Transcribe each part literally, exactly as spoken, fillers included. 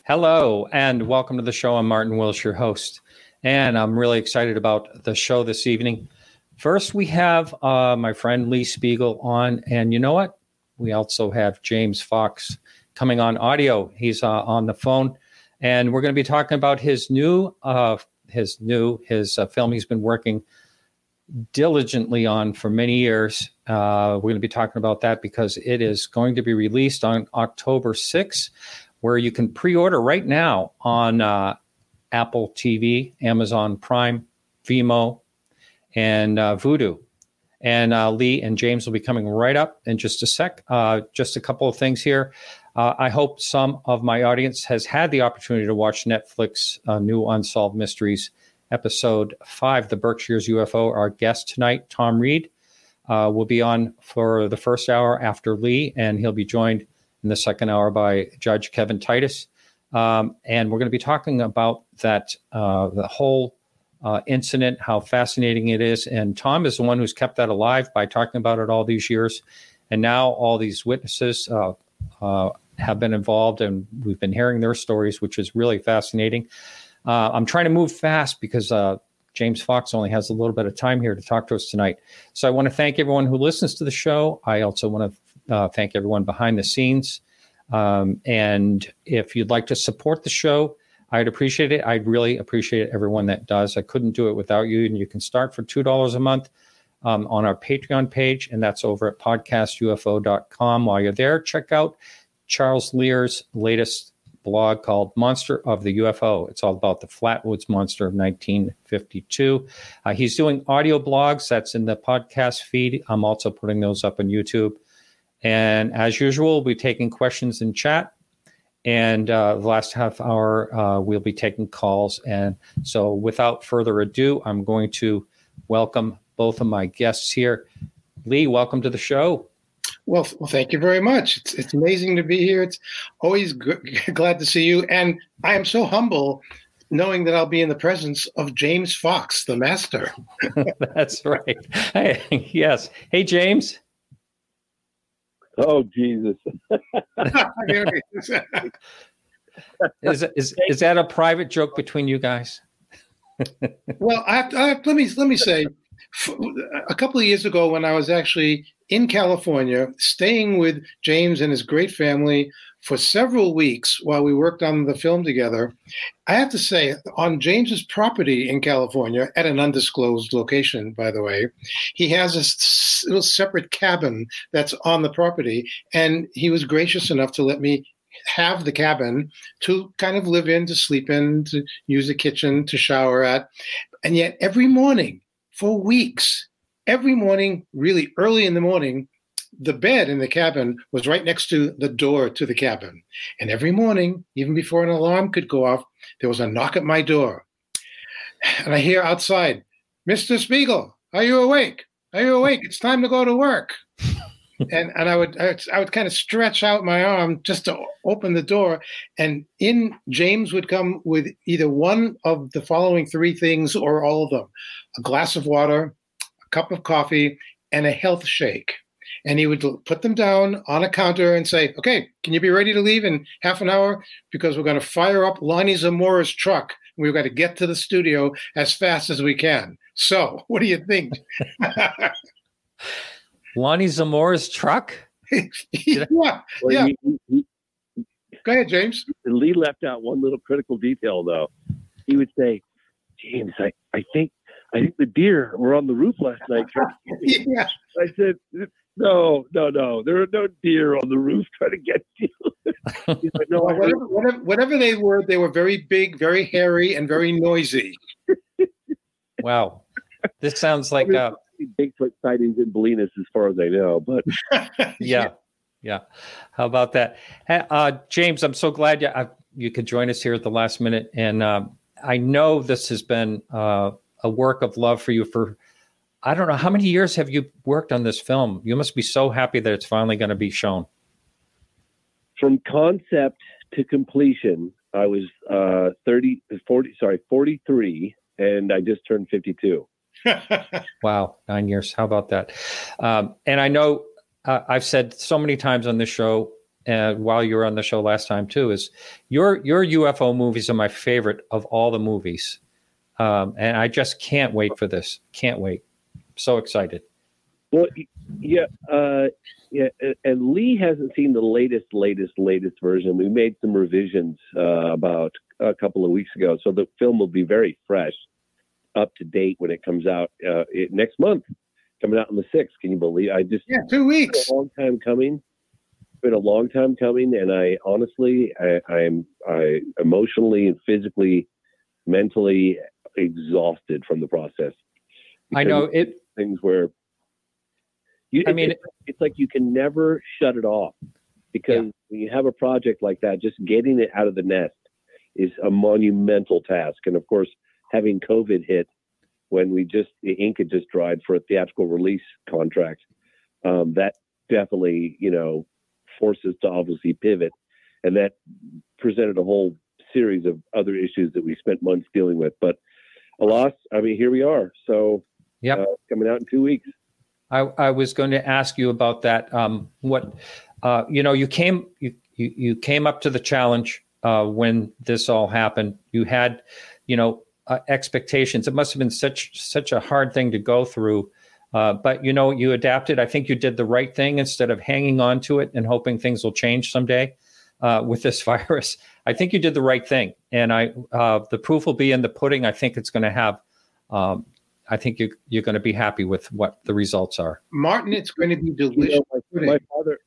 Hello, and welcome to the show. I'm Martin Wilsh, your host, and I'm really excited about the show this evening. First, we have uh, my friend Lee Spiegel on, and you know what? We also have James Fox coming on audio. He's uh, on the phone, and we're going to be talking about his new, uh, his new, his uh, film he's been working diligently on for many years. Uh, we're going to be talking about that because it is going to be released on October sixth. Where you can pre-order right now on uh, Apple T V, Amazon Prime, Vimeo, and uh, Vudu. And uh, Lee and James will be coming right up in just a sec. Uh, just a couple of things here. Uh, I hope some of my audience has had the opportunity to watch Netflix uh, new Unsolved Mysteries, episode five, The Berkshires U F O. Our guest tonight, Tom Reed, uh, will be on for the first hour after Lee, and he'll be joined in the second hour by Judge Kevin Titus. Um, and we're going to be talking about that, uh, the whole uh, incident, how fascinating it is. And Tom is the one who's kept that alive by talking about it all these years. And now all these witnesses uh, uh, have been involved, and we've been hearing their stories, which is really fascinating. Uh, I'm trying to move fast because uh, James Fox only has a little bit of time here to talk to us tonight. So I want to thank everyone who listens to the show. I also want to Uh, thank everyone behind the scenes. Um, and if you'd like to support the show, I'd appreciate it. I'd really appreciate everyone that does. I couldn't do it without you. And you can start for two dollars a month um, on our Patreon page, and that's over at podcast U F O dot com. While you're there, check out Charles Lear's latest blog called Monster of the U F O. It's all about the Flatwoods Monster of nineteen fifty-two. Uh, he's doing audio blogs. That's in the podcast feed. I'm also putting those up on YouTube. And as usual, we'll be taking questions in chat. And uh, the last half hour, uh, we'll be taking calls. And so without further ado, I'm going to welcome both of my guests here. Lee, welcome to the show. Well, well thank you very much. It's, it's amazing to be here. It's always g- glad to see you. And I am so humble knowing that I'll be in the presence of James Fox, the master. That's right. Hey, yes. Hey, James. Oh, Jesus. is, is is that a private joke between you guys? Well, I have to, I have, let me let me say, a couple of years ago when I was actually in California, staying with James and his great family for several weeks while we worked on the film together, I have to say, on James's property in California, at an undisclosed location, by the way, he has a little separate cabin that's on the property, and he was gracious enough to let me have the cabin to kind of live in, to sleep in, to use the kitchen, to shower at. And yet every morning for weeks, every morning, really early in the morning, the bed in the cabin was right next to the door to the cabin. And every morning, even before an alarm could go off, there was a knock at my door. And I hear outside, Mister Spiegel, are you awake? Are you awake? It's time to go to work. and and I would I would, I would kind of stretch out my arm just to open the door. And in James would come with either one of the following three things or all of them: a glass of water, a cup of coffee, and a health shake. And he would put them down on a counter and say, okay, can you be ready to leave in half an hour? Because we're going to fire up Lonnie Zamora's truck. We've got to get to the studio as fast as we can. So what do you think? Lonnie Zamora's truck? yeah. Well, yeah. He, he, Go ahead, James. Lee left out one little critical detail, though. He would say, James, I, I think I think the deer were on the roof last night. yeah. I said, no, no, no. There are no deer on the roof trying to get you. He's like, no, well, whatever, whatever, whatever they were, they were very big, very hairy, and very noisy. Wow. This sounds like uh, Bigfoot sightings in Bolinas, as far as I know. But yeah, yeah. How about that? Uh, James, I'm so glad you, uh, you could join us here at the last minute. And uh, I know this has been uh, a work of love for you for, I don't know, how many years have you worked on this film? You must be so happy that it's finally going to be shown. From concept to completion, I was uh, thirty, forty, sorry, forty-three, and I just turned fifty-two. Wow, nine years. How about that? Um, and I know uh, I've said so many times on this show, uh, while you were on the show last time too, is your your U F O movies are my favorite of all the movies, um, and I just can't wait for this. Can't wait. So excited. Well, yeah, uh, yeah, and Lee hasn't seen the latest, latest, latest version. We made some revisions uh, about a couple of weeks ago, so the film will be very fresh, up to date when it comes out uh, it, next month. Coming out on the sixth. Can you believe? I just yeah, two weeks. It's been a long time coming. It's been a long time coming, and I honestly, I, I'm, I emotionally and physically, mentally exhausted from the process. I know it. Things where. You, I mean, it's, it's like you can never shut it off, because yeah. when you have a project like that, just getting it out of the nest is a monumental task. And of course, having COVID hit when we just, the ink had just dried for a theatrical release contract, um, that definitely, you know, forces to obviously pivot. And that presented a whole series of other issues that we spent months dealing with. But alas, I mean, here we are. So yeah, uh, coming out in two weeks. I, I was going to ask you about that. Um, what, uh, you know, you came, you, you, you came up to the challenge uh, when this all happened. You had, you know, uh, expectations. It must have been such, such a hard thing to go through. Uh, but, you know, you adapted. I think you did the right thing instead of hanging on to it and hoping things will change someday uh, with this virus. I think you did the right thing. And I, uh, the proof will be in the pudding. I think it's going to have, um, I think you, you're going to be happy with what the results are. Martin, it's going to be delicious. You know, my, my father,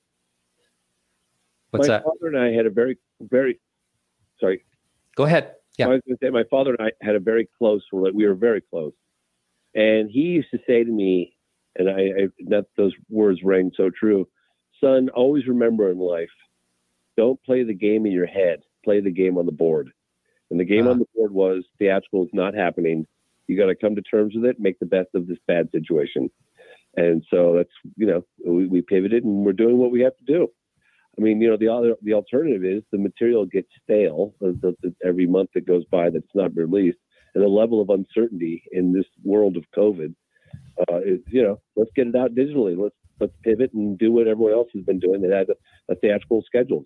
What's my that? father and I had a very, very, sorry. Go ahead. Yeah. I was going to say my father and I had a very close, we were very close. And he used to say to me, and I, I not those words rang so true, son, always remember in life, don't play the game in your head, play the game on the board. And the game uh, on the board was theatrical is not happening. You got to come to terms with it, make the best of this bad situation. And so that's, you know, we, we pivoted and we're doing what we have to do. I mean, you know, the other, the alternative is the material gets stale the, the, every month that goes by that's not released. And the level of uncertainty in this world of COVID uh, is, you know, let's get it out digitally. Let's, let's pivot and do what everyone else has been doing that has a, a theatrical schedule.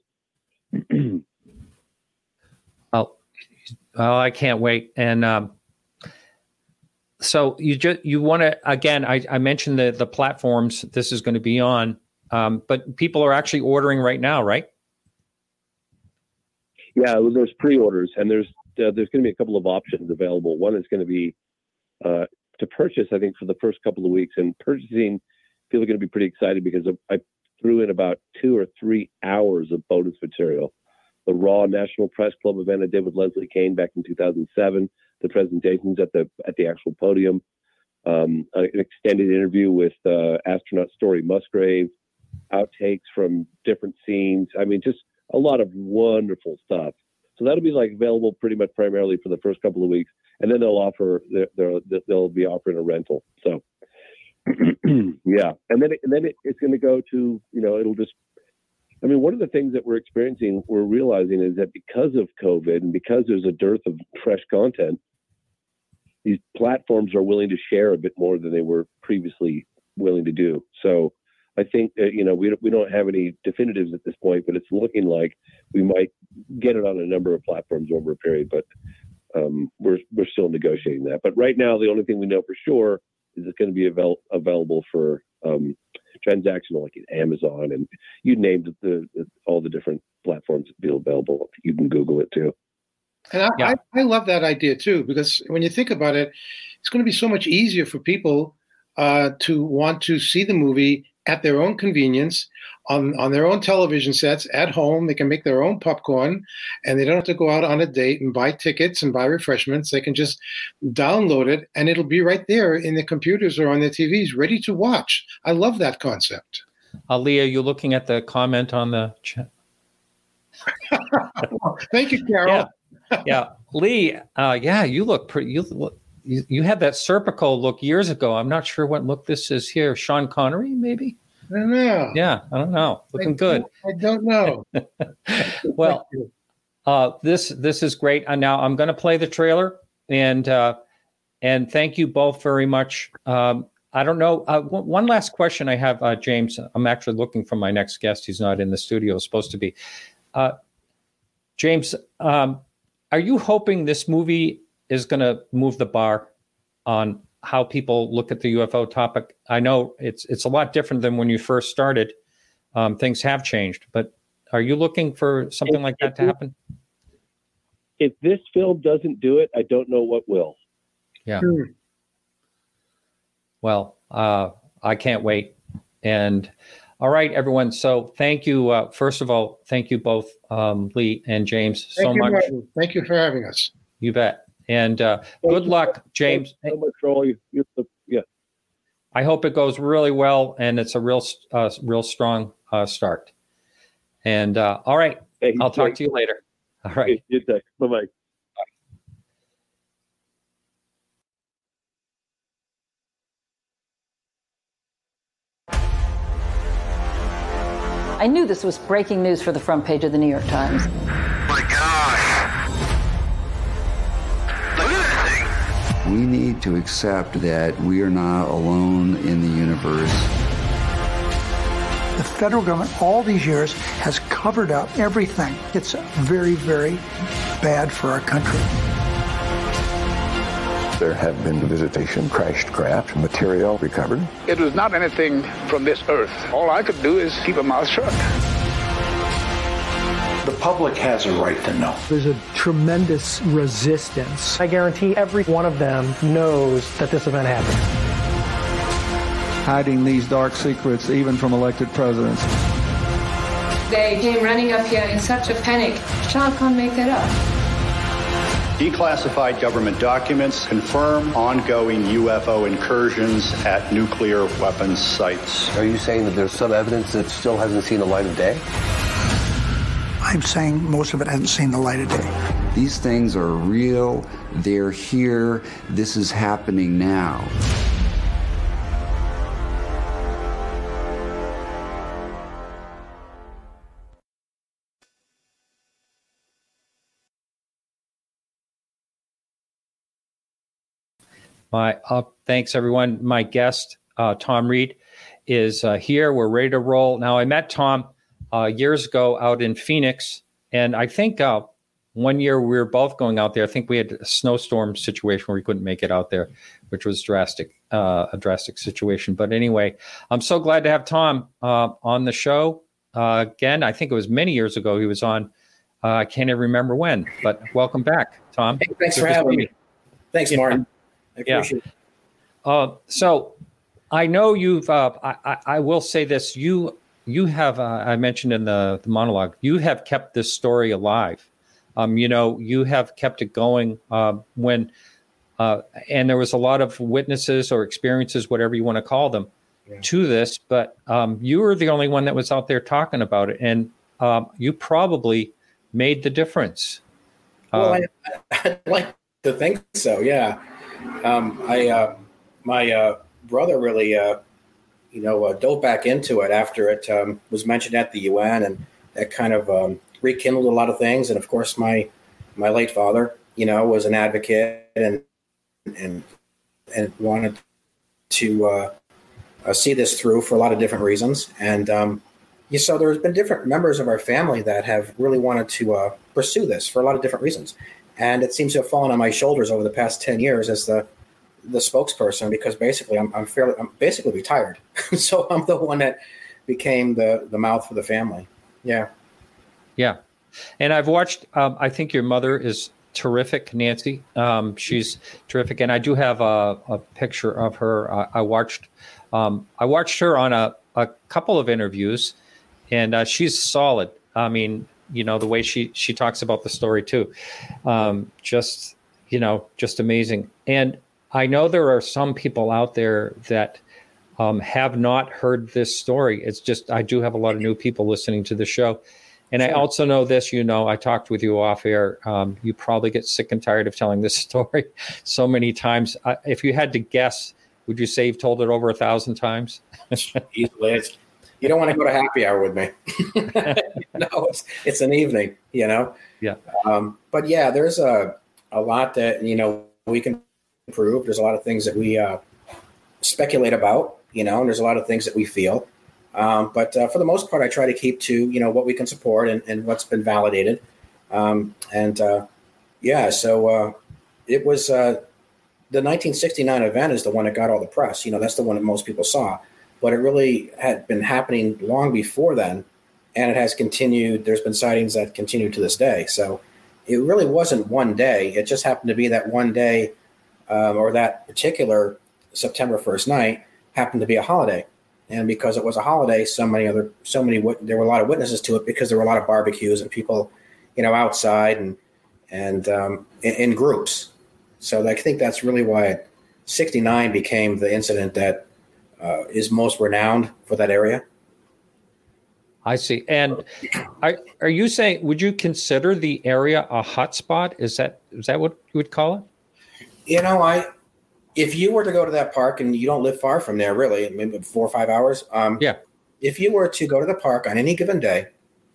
oh, oh, I can't wait. And, um, So you just you want to again? I, I mentioned the the platforms this is going to be on, um, but people are actually ordering right now, right? Yeah, well, there's pre-orders, and there's uh, there's going to be a couple of options available. One is going to be uh, to purchase, I think, for the first couple of weeks. And purchasing, people are going to be pretty excited because I threw in about two or three hours of bonus material. The Raw National Press Club event I did with Leslie Kane back in two thousand seven. The presentations at the at the actual podium, um, an extended interview with uh, astronaut Story Musgrave, outtakes from different scenes. I mean, just a lot of wonderful stuff. So that'll be like available pretty much primarily for the first couple of weeks, and then they'll offer they'll they'll be offering a rental. So yeah, and then it, and then it, it's going to go to, you know, it'll just. I mean, one of the things that we're experiencing, we're realizing is that because of COVID and because there's a dearth of fresh content, these platforms are willing to share a bit more than they were previously willing to do. So I think that, you know, we don't, we don't have any definitives at this point, but it's looking like we might get it on a number of platforms over a period, but um, we're, we're still negotiating that. But right now, the only thing we know for sure is it's going to be avail- available for um, transactional, like Amazon, and you named the, the all the different platforms that be available. You can Google it too. And I, yeah. I, I love that idea too, because when you think about it, it's going to be so much easier for people uh, to want to see the movie at their own convenience, on, on their own television sets, at home. They can make their own popcorn, and they don't have to go out on a date and buy tickets and buy refreshments. They can just download it, and it'll be right there in their computers or on their T Vs, ready to watch. I love that concept. Uh, Leah, you looking at the comment on the chat? Thank you, Carol. Yeah, yeah. Lee, uh, yeah, you look pretty. You look. You, you had that Serpico look years ago. I'm not sure what look this is here. Sean Connery, maybe? I don't know. Yeah, I don't know. Looking I good. I don't know. Well, uh, this this is great. And now I'm going to play the trailer, and uh, and thank you both very much. Um, I don't know. Uh, w- one last question I have, uh, James. I'm actually looking for my next guest. He's not in the studio. Supposed to be. Uh, James, um, are you hoping this movie is going to move the bar on how people look at the U F O topic? I know it's it's a lot different than when you first started. Um, things have changed, but are you looking for something if, like that to happen? If this film doesn't do it, I don't know what will. Yeah. Hmm. Well, uh, I can't wait. And all right, everyone. So thank you. Uh, first of all, thank you both, um, Lee and James, thank so you, much. Martin. Thank you for having us. You bet. And uh, good luck, James. Thank you so much for all you. Yeah. I hope it goes really well, and it's a real, uh, real strong uh, start. And uh, all right, hey, I'll talk to you later. All right. Hey, bye bye. I knew this was breaking news for the front page of the New York Times. My gosh. Look at this thing. We need to accept that we are not alone in the universe. The federal government all these years has covered up everything. It's very, very bad for our country. There have been visitation, crashed craft, material recovered. It was not anything from this earth. All I could do is keep a mouth shut. The public has a right to know. There's a tremendous resistance. I guarantee every one of them knows that this event happened. Hiding these dark secrets even from elected presidents. They came running up here in such a panic. Child can't make that up. Declassified government documents confirm ongoing U F O incursions at nuclear weapons sites. Are you saying that there's some evidence that still hasn't seen the light of day? I'm saying most of it hasn't seen the light of day. These things are real. They're here. This is happening now. My uh, thanks, everyone. My guest, uh, Tom Reed, is uh, here. We're ready to roll. Now, I met Tom uh, years ago out in Phoenix, and I think uh, one year we were both going out there. I think we had a snowstorm situation where we couldn't make it out there, which was drastic, uh, a drastic situation. But anyway, I'm so glad to have Tom uh, on the show uh, again. I think it was many years ago he was on. Uh, I can't even remember when, but welcome back, Tom. Hey, thanks Good for having me. Thanks, yeah. Martin. I appreciate yeah. it. Uh, so I know you've, uh, I, I, I will say this, you you have, uh, I mentioned in the, the monologue, you have kept this story alive. Um, you know, you have kept it going uh, when, uh, and there was a lot of witnesses or experiences, whatever you want to call them, yeah. to this, but um, you were the only one that was out there talking about it. And um, you probably made the difference. Well, um, I, I'd like to think so, yeah. Um, I, uh, my uh, brother really, uh, you know, uh, dove back into it after it um, was mentioned at the U N, and that kind of um, rekindled a lot of things. And of course, my my late father, you know, was an advocate and and and wanted to uh, uh, see this through for a lot of different reasons. And um, yeah, so there's been different members of our family that have really wanted to uh, pursue this for a lot of different reasons. And it seems to have fallen on my shoulders over the past ten years as the the spokesperson, because basically I'm, I'm fairly I'm basically retired, so I'm the one that became the the mouth for the family. Yeah, yeah. And I've watched. Um, I think your mother is terrific, Nancy. Um, she's terrific, and I do have a, a picture of her. I, I watched. Um, I watched her on a, a couple of interviews, and uh, she's solid. I mean, you know, the way she, she talks about the story too. Um, just, you know, just amazing. And I know there are some people out there that um, have not heard this story. It's just, I do have a lot of new people listening to the show. And sure. I also know this, you know, I talked with you off air. Um, you probably get sick and tired of telling this story so many times. Uh, if you had to guess, would you say you've told it over a thousand times? Easily. It's, you don't want to go to happy hour with me. No, it's, it's an evening, you know? Yeah. Um, but yeah, there's a, a lot that, you know, we can improve. There's a lot of things that we uh, speculate about, you know, and there's a lot of things that we feel. Um, but uh, for the most part, I try to keep to, you know, what we can support and, and what's been validated. Um, and uh, yeah, so uh, it was uh, the nineteen sixty-nine event is the one that got all the press. You know, that's the one that most people saw. But it really had been happening long before then. And it has continued. There's been sightings that continue to this day. So it really wasn't one day. It just happened to be that one day um, or that particular September first night happened to be a holiday. And because it was a holiday, so many other, so many, there were a lot of witnesses to it because there were a lot of barbecues and people, you know, outside and, and um, in, in groups. So I think that's really why sixty-nine became the incident that uh, is most renowned for that area. I see. And are, are you saying, would you consider the area a hotspot? Is that is that what you would call it? You know, I if you were to go to that park, and you don't live far from there, really, maybe four or five hours. Um, yeah. If you were to go to the park on any given day,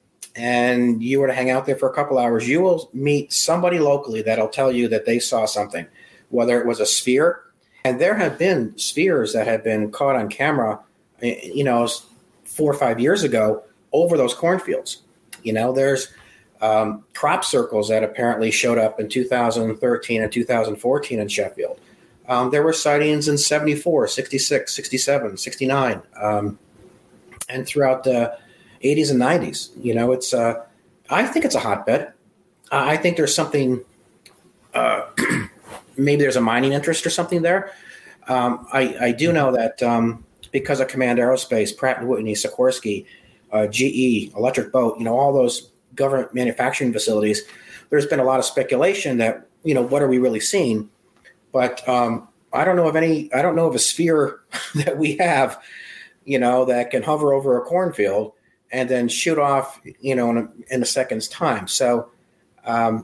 and you were to hang out there for a couple hours, you will meet somebody locally that'll tell you that they saw something, whether it was a sphere. And there have been spheres that have been caught on camera, you know, four or five years ago, over those cornfields. You know, there's um, crop circles that apparently showed up in two thousand thirteen and two thousand fourteen in Sheffield. Um, there were sightings in seventy-four, sixty-six, sixty-seven, sixty-nine, um, and throughout the eighties and nineties. You know, it's uh, I think it's a hotbed. Uh, I think there's something, uh, maybe there's a mining interest or something there. Um, I, I do know that um, because of Command Aerospace, Pratt and Whitney, Sikorsky, Uh, G E, Electric Boat, you know, all those government manufacturing facilities, there's been a lot of speculation that, you know, what are we really seeing? But um, I don't know of any, I don't know of a sphere that we have, you know, that can hover over a cornfield and then shoot off, you know, in a, in a second's time. So um,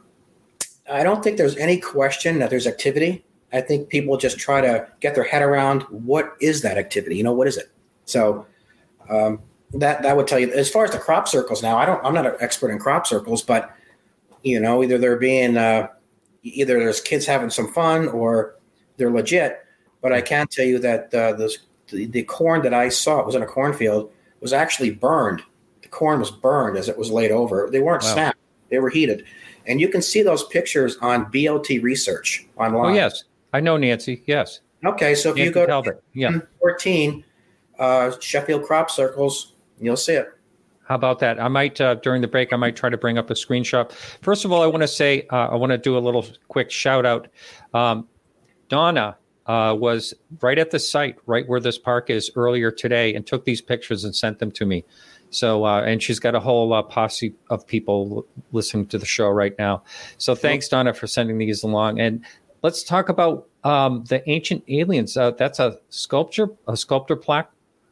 I don't think there's any question that there's activity. I think people just try to get their head around what is that activity? You know, what is it? So, um, That that would tell you. As far as the crop circles now, I don't. I'm not an expert in crop circles, but you know, either they're being, uh, either there's kids having some fun or they're legit. But I can tell you that uh, the, the the corn that I saw, it was in a cornfield, was actually burned. The corn was burned as it was laid over. They weren't Wow. snapped; they were heated, and you can see those pictures on B O T Research online. Oh yes, I know Nancy. Yes. Okay, so if Nancy you go Talbot. to Yeah. fourteen uh, Sheffield crop circles. You'll see it. How about that? I might, uh, during the break, I might try to bring up a screenshot. First of all, I want to say, uh, I want to do a little quick shout out. Um, Donna uh, was right at the site, right where this park is earlier today, and took these pictures and sent them to me. So, uh, and she's got a whole uh, posse of people listening to the show right now. So thanks, Donna, for sending these along. And let's talk about um, the Ancient Aliens. Uh, that's a sculpture, a sculptor plaque.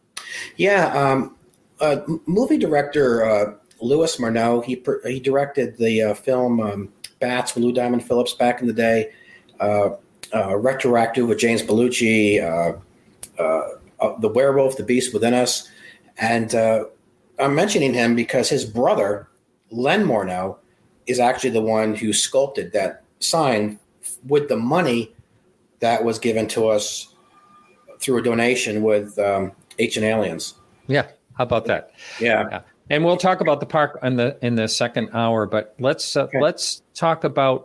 Yeah. Um, Uh, movie director uh, Louis Murnau, he he directed the uh, film um, Bats with Lou Diamond Phillips back in the day, uh, uh, Retroactive with James Belushi, uh, uh, uh, The Werewolf, The Beast Within Us. And uh, I'm mentioning him because his brother, Len Murnau, is actually the one who sculpted that sign with the money that was given to us through a donation with um, Ancient Aliens. Yeah. How about that? Yeah. yeah, and we'll talk about the park in the in the second hour. But let's uh, Okay. let's talk about.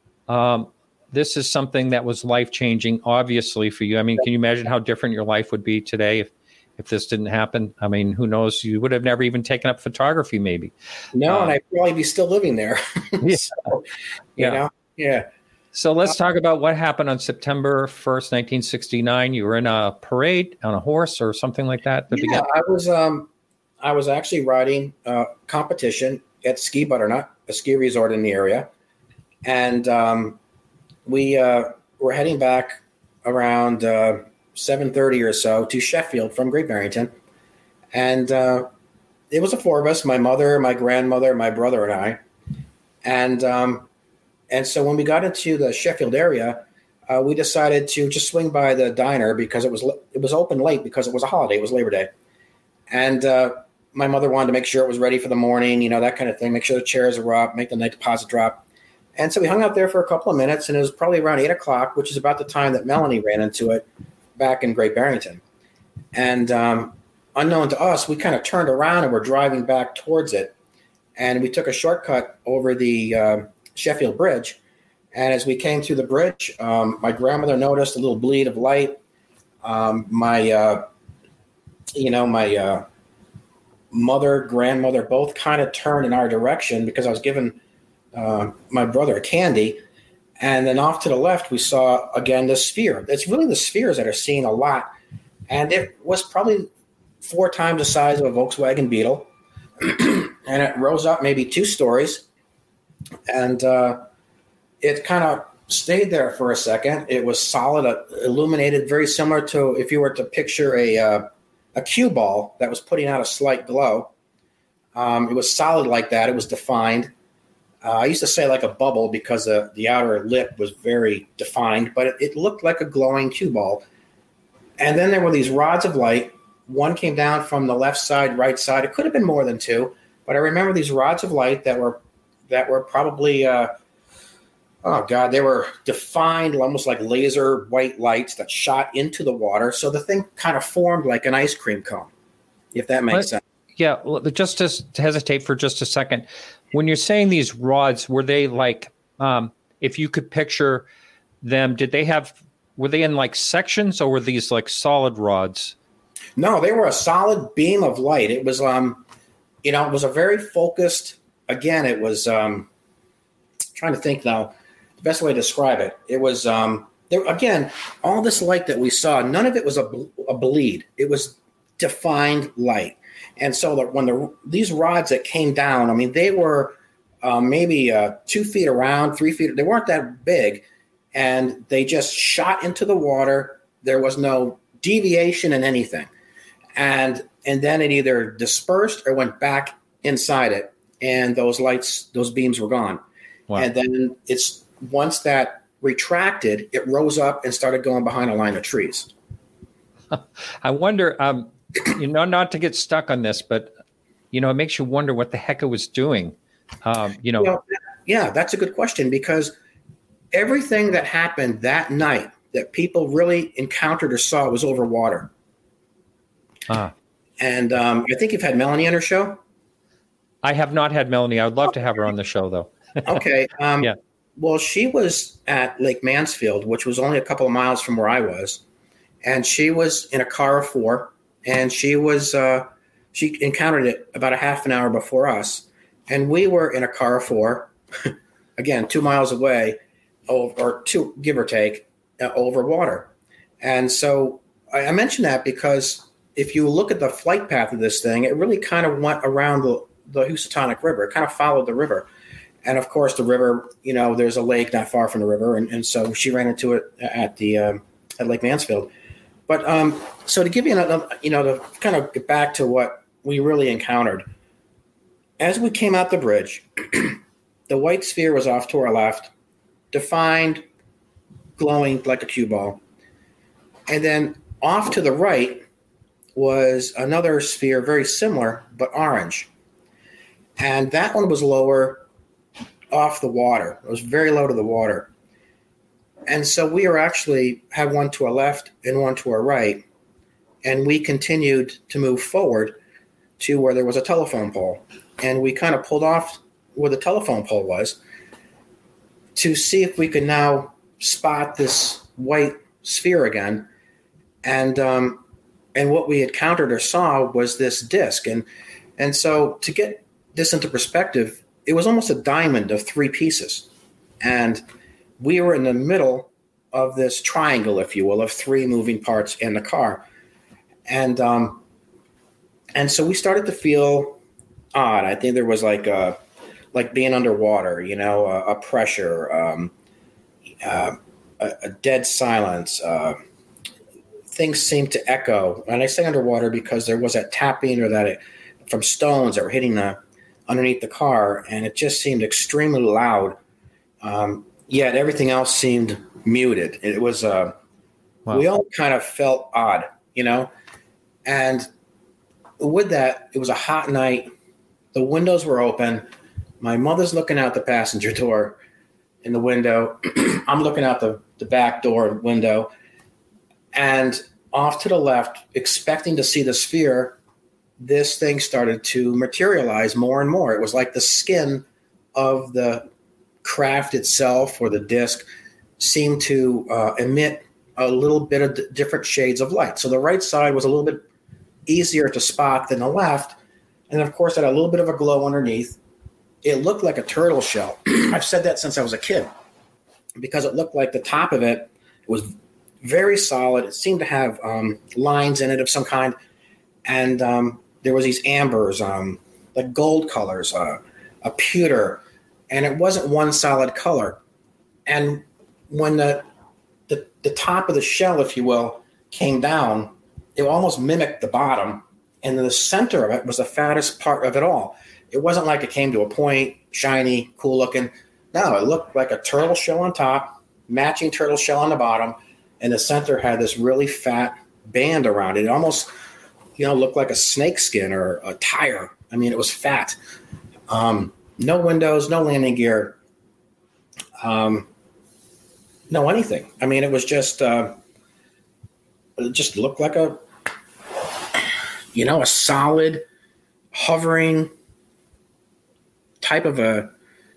Um, this is something that was life changing, obviously, for you. I mean, can you imagine how different your life would be today if if this didn't happen? I mean, who knows? You would have never even taken up photography, maybe. No, Um, and I'd probably be still living there. Yeah. So, you Yeah. know, yeah. So let's talk about what happened on September first, nineteen sixty-nine. You were in a parade on a horse or something like that. at the Yeah, beginning? I was um, I was actually riding uh, competition at Ski Butternut, a ski resort in the area, and um, we uh, were heading back around uh, seven thirty or so to Sheffield from Great Barrington, and uh, it was the four of us: my mother, my grandmother, my brother, and I, and. Um, And so when we got into the Sheffield area, uh, we decided to just swing by the diner because it was it was open late because it was a holiday. It was Labor Day. And uh, my mother wanted to make sure it was ready for the morning, you know, that kind of thing, make sure the chairs were up, make the night deposit drop. And so we hung out there for a couple of minutes, and it was probably around eight o'clock, which is about the time that Melanie ran into it back in Great Barrington. And um, unknown to us, we kind of turned around and were driving back towards it. And we took a shortcut over the uh, Sheffield Bridge. And as we came through the bridge, um, my grandmother noticed a little bleed of light. Um, my, uh, you know, my uh, mother, grandmother, both kind of turned in our direction because I was giving uh, my brother a candy. And then off to the left, we saw, again, the sphere. It's really the spheres that are seen a lot. And it was probably four times the size of a Volkswagen Beetle. And it rose up maybe two stories. And uh, it kind of stayed there for a second. It was solid, uh, illuminated, very similar to if you were to picture a uh, a cue ball that was putting out a slight glow. Um, it was solid like that. It was defined. Uh, I used to say like a bubble because uh, the outer lip was very defined, but it, it looked like a glowing cue ball. And then there were these rods of light. One came down from the left side, right side. It could have been more than two, but I remember these rods of light that were that were probably, uh, oh God, they were defined almost like laser white lights that shot into the water. So the thing kind of formed like an ice cream cone, if that makes what? sense. Yeah, well, just to hesitate for just a second. When you're saying these rods, were they like, um, if you could picture them, did they have, were they in like sections or were these like solid rods? No, they were a solid beam of light. It was, um, you know, it was a very focused, again, it was, um, trying to think now, the best way to describe it. It was, um, there, again, all this light that we saw, none of it was a, a bleed. It was defined light. And so the, when the these rods that came down, I mean, they were uh, maybe uh, two feet around, three feet. They weren't that big, and they just shot into the water. There was no deviation in anything, and and then it either dispersed or went back inside it, and those lights, those beams were gone. Wow. And then it's once that retracted, it rose up and started going behind a line of trees. I wonder. Um, You know, not to get stuck on this, but, you know, it makes you wonder what the heck it was doing. Um, you know, well, yeah, that's a good question because everything that happened that night that people really encountered or saw was over water. Ah. And um, I think you've had Melanie on her show. I have not had Melanie. I would love to have her on the show, though. Okay. Um, yeah. Well, she was at Lake Mansfield, which was only a couple of miles from where I was. And she was in a car of four. And she was, uh, she encountered it about a half an hour before us. And we were in a car of four, again, two miles away, or two, give or take, uh, over water. And so I, I mention that because if you look at the flight path of this thing, it really kind of went around the, the Housatonic River. It kind of followed the river. And of course, the river, you know, there's a lake not far from the river. And, and so she ran into it at the, um, at Lake Mansfield. But um, so to give you another, you know, to kind of get back to what we really encountered, as we came out the bridge, the white sphere was off to our left, defined, glowing like a cue ball. And then off to the right was another sphere, very similar, but orange. And that one was lower off the water. It was very low to the water. And so we are actually had one to our left and one to our right. And we continued to move forward to where there was a telephone pole. And we kind of pulled off where the telephone pole was to see if we could now spot this white sphere again. And um, and what we encountered or saw was this disc. And, and so to get this into perspective, it was almost a diamond of three pieces. And we were in the middle of this triangle, if you will, of three moving parts in the car. And um, and so we started to feel odd. I think there was like a, like being underwater, you know, a, a pressure, um, uh, a, a dead silence. Uh, things seemed to echo. And I say underwater because there was that tapping or that it, from stones that were hitting the underneath the car. And it just seemed extremely loud. Um, Yet everything else seemed muted. It was, uh, wow. We all kind of felt odd, you know? And with that, it was a hot night. The windows were open. My mother's looking out the passenger door in the window. I'm looking out the, the back door window. And off to the left, expecting to see the sphere, this thing started to materialize more and more. It was like the skin of the craft itself or the disc seemed to uh, emit a little bit of d- different shades of light. So the right side was a little bit easier to spot than the left. And of course, it had a little bit of a glow underneath. It looked like a turtle shell. I've said that since I was a kid because it looked like the top of it was very solid. It seemed to have um, lines in it of some kind. And um, there was these ambers, um, like gold colors, uh, a pewter, and it wasn't one solid color. And when the, the the top of the shell, if you will, came down, it almost mimicked the bottom, and then the center of it was the fattest part of it all. It wasn't like it came to a point, shiny, cool looking. No, it looked like a turtle shell on top, matching turtle shell on the bottom, and the center had this really fat band around it. It almost, you know, looked like a snake skin or a tire. I mean, it was fat. Um, no windows, no landing gear, um, no anything. I mean, it was just, uh, it just looked like a, you know, a solid, hovering type of a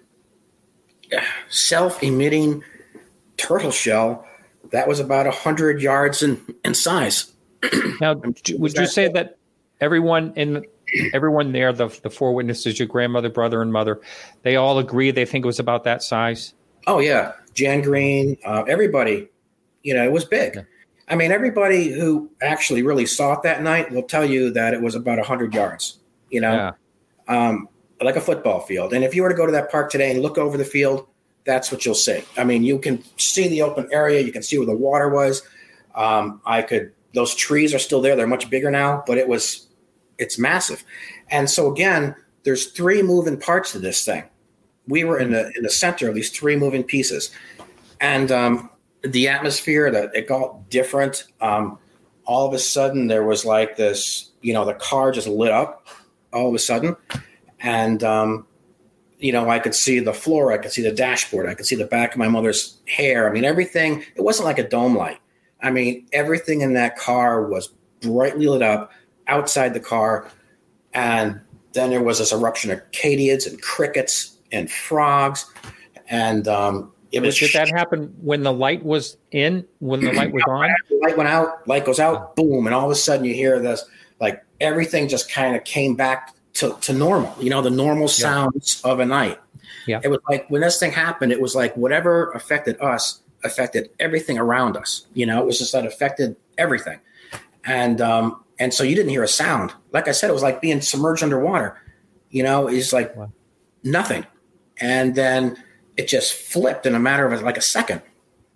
self-emitting turtle shell that was about one hundred yards in, in size. Now, would you say that everyone in everyone there, the the four witnesses, your grandmother, brother, and mother, they all agree they think it was about that size? Oh, yeah. Jan Green, uh, everybody, you know, it was big. Okay. I mean, everybody who actually really saw it that night will tell you that it was about one hundred yards, you know, yeah. um, like a football field. And if you were to go to that park today and look over the field, that's what you'll see. I mean, you can see the open area. You can see where the water was. Um, I could, those trees are still there. They're much bigger now, but it was, it's massive. And so again, there's three moving parts to this thing. We were in the in the center of these three moving pieces. And um, the atmosphere, that it got different. Um, all of a sudden, there was like this, you know, the car just lit up all of a sudden. And, um, you know, I could see the floor. I could see the dashboard. I could see the back of my mother's hair. I mean, everything. It wasn't like a dome light. I mean, everything in that car was brightly lit up outside the car. And then there was this eruption of katydids and crickets and frogs. And um, it was. Did that happen when the light was in, when the light was on? The light went out, light goes out, boom. And all of a sudden you hear this, like everything just kind of came back to, to normal, you know, the normal sounds yeah. of a night. Yeah. It was like when this thing happened, it was like whatever affected us affected everything around us. You know, it was just that affected everything. And, um, and so you didn't hear a sound. Like I said, it was like being submerged underwater, you know, it's like wow. nothing. And then it just flipped in a matter of like a second.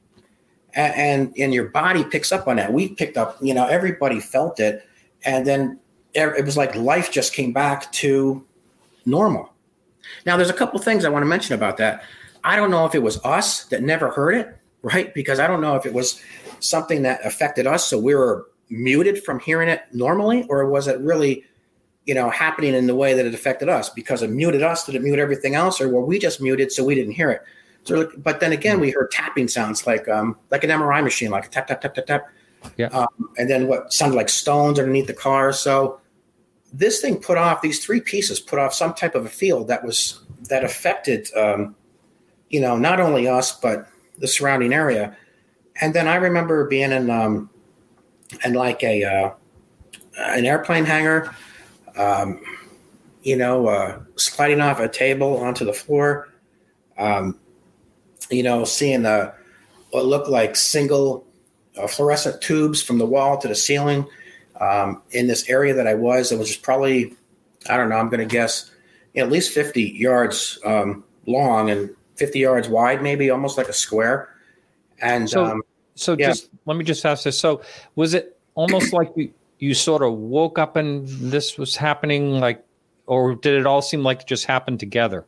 And, and, and your body picks up on that. We picked up, you know, everybody felt it. And then it was like life just came back to normal. Now, there's a couple things I want to mention about that. I don't know if it was us that never heard it, right? Because I don't know if it was something that affected us, so we were muted from hearing it normally, or was it really, you know, happening in the way that it affected us? Because it muted us, did it mute everything else, or were we just muted so we didn't hear it? So, but then again, we heard tapping sounds like um, like an M R I machine, like a tap, tap, tap, tap, tap. Yeah. Um, and then what sounded like stones underneath the car. So this thing put off, these three pieces put off some type of a field that was, that affected, um, you know, not only us, but the surrounding area. And then I remember being in, um, in like a, uh, an airplane hangar, um, you know, uh, sliding off a table onto the floor, um, you know, seeing the, what looked like single uh, fluorescent tubes from the wall to the ceiling. Um, in this area that I was, it was just probably, I don't know, I'm going to guess, you know, at least fifty yards um, long and fifty yards wide, maybe almost like a square. And so, um, so yeah. just let me just ask this. So was it almost like you, you sort of woke up and this was happening, like, or did it all seem like it just happened together?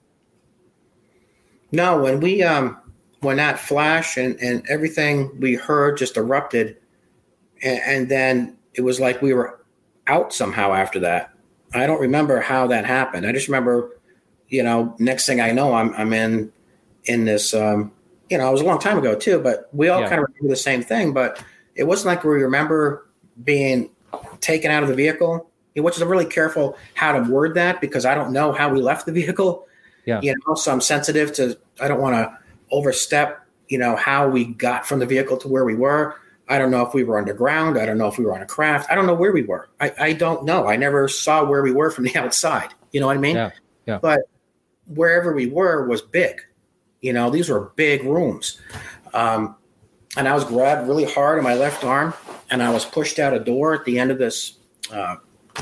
No, when we, um, when that flash and, and everything we heard just erupted, and, and then it was like we were out somehow after that. I don't remember how that happened. I just remember, you know, next thing I know, I'm I'm in in this, um, you know, it was a long time ago too, but we all yeah. kind of remember the same thing. But it wasn't like we remember being taken out of the vehicle. It was really careful how to word that because I don't know how we left the vehicle. Yeah. You know, so I'm sensitive to, I don't want to overstep, you know, how we got from the vehicle to where we were. I don't know if we were underground. I don't know if we were on a craft. I don't know where we were. I, I don't know. I never saw where we were from the outside. You know what I mean? Yeah. Yeah. But wherever we were was big. You know, these were big rooms. Um, and I was grabbed really hard in my left arm, and I was pushed out a door at the end of this, uh,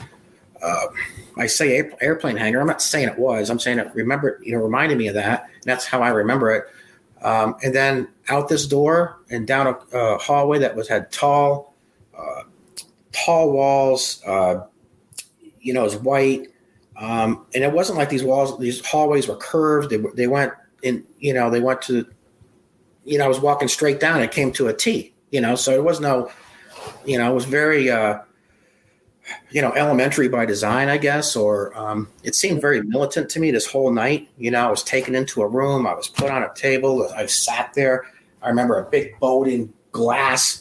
uh, I say air, airplane hangar. I'm not saying it was. I'm saying it, remember, you know, reminded me of that. And that's how I remember it. Um, and then out this door and down a, a hallway that was had tall, uh, tall walls. Uh, you know, it was white, um, and it wasn't like these walls. These hallways were curved. They they went in. You know, they went to. You know, I was walking straight down. It came to a T. You know, so it was no. You know, it was very. Uh, you know, elementary by design, I guess, or um, it seemed very militant to me this whole night. You know, I was taken into a room. I was put on a table. I sat there. I remember a big Bowden glass,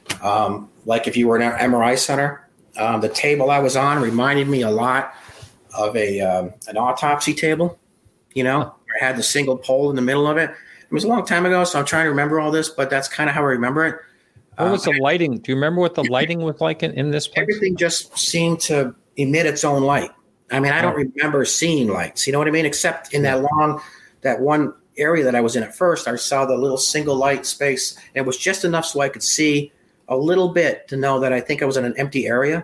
um, like if you were in an M R I center. Um, the table I was on reminded me a lot of a um, an autopsy table, you know, where I had the single pole in the middle of it. It was a long time ago, so I'm trying to remember all this, but that's kind of how I remember it. What was the lighting? Do you remember what the lighting was like in, in this place? Everything just seemed to emit its own light. I mean, I don't remember seeing lights. You know what I mean? Except in that long, that one area that I was in at first, I saw the little single light space. And it was just enough so I could see a little bit to know that I think I was in an empty area.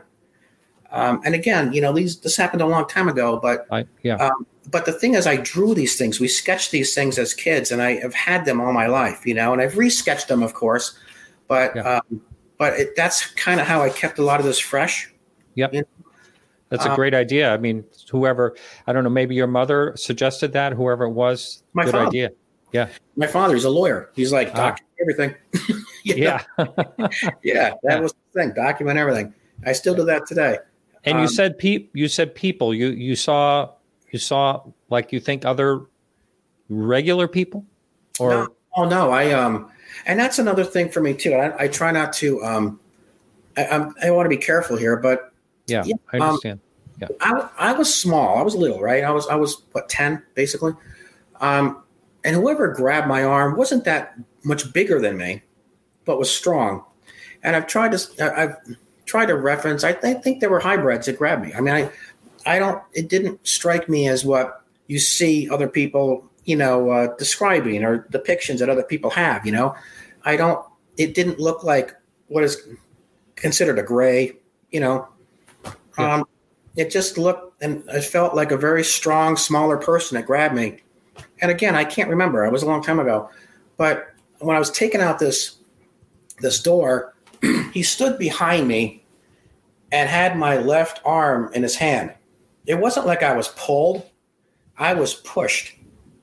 Um, and again, you know, these this happened a long time ago. But I, yeah. Um, but the thing is, I drew these things. We sketched these things as kids, and I have had them all my life. You know, and I've resketched them, of course. But yeah. um, but it, that's kind of how I kept a lot of this fresh. Yep. You know? That's a um, great idea. I mean, whoever, I don't know, maybe your mother suggested that, whoever it was, my good father. idea. Yeah. My father, he's a lawyer. He's like, document ah. everything. yeah. yeah, that was the thing. Document everything. I still do that today. And um, you said pe- you said people. You you saw you saw like you think other regular people? Or no, oh no, I um and that's another thing for me too. I, I try not to. Um, I, I'm, I want to be careful here, but yeah, yeah I understand. Um, yeah, I, I was small. I was little, right? I was I was what ten basically, um, and whoever grabbed my arm wasn't that much bigger than me, but was strong. And I've tried to I've tried to reference. I, th- I think there were hybrids that grabbed me. I mean, I I don't. It didn't strike me as what you see other people, you know, uh, describing or depictions that other people have, you know, I don't, it didn't look like what is considered a gray, you know, yeah. um, it just looked, and it felt like a very strong, smaller person that grabbed me. And again, I can't remember, it was a long time ago, but when I was taking out this, this door, he stood behind me and had my left arm in his hand. It wasn't like I was pulled, I was pushed.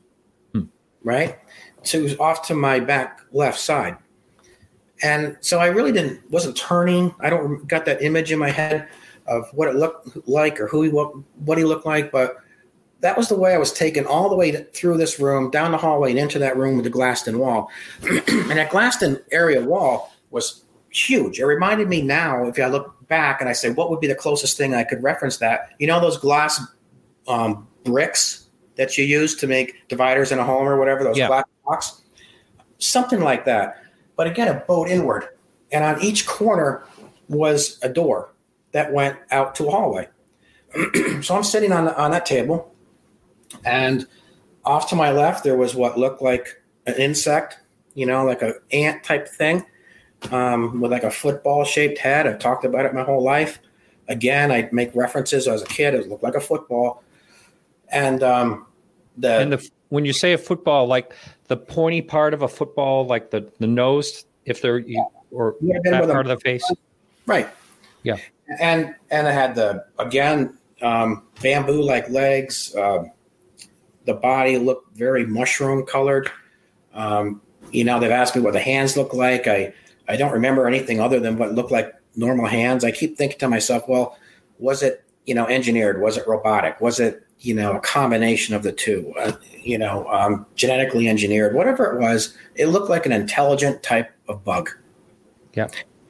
Right? So it was off to my back left side. And so I really didn't, wasn't turning. I don't got that image in my head of what it looked like or who he, what, what he looked like. But that was the way I was taken all the way to, through this room, down the hallway and into that room with the glassed in wall. And that glassed in area wall was huge. It reminded me now, if I look back and I say, what would be the closest thing I could reference that? You know, those glass um, bricks that you use to make dividers in a home or whatever, those yeah. glass blocks, something like that. But again, it bowed inward. And on each corner was a door that went out to a hallway. So I'm sitting on, on that table, and off to my left, there was what looked like an insect, you know, like an ant type thing um, with like a football shaped head. I've talked about it my whole life. Again, I make references as a kid. It looked like a football. And, um, The, and the, when you say a football, like the pointy part of a football, like the, the nose, if they're yeah. or yeah, that part a, of the face, right? Yeah, and and I had the again um, bamboo like legs. Uh, the body looked very mushroom colored. Um, you know, they've asked me what the hands look like. I I don't remember anything other than what looked like normal hands. I keep thinking to myself, well, was it you know engineered? Was it robotic? Was it you know, a combination of the two, uh, you know, um, genetically engineered, whatever it was, it looked like an intelligent type of bug. Yeah.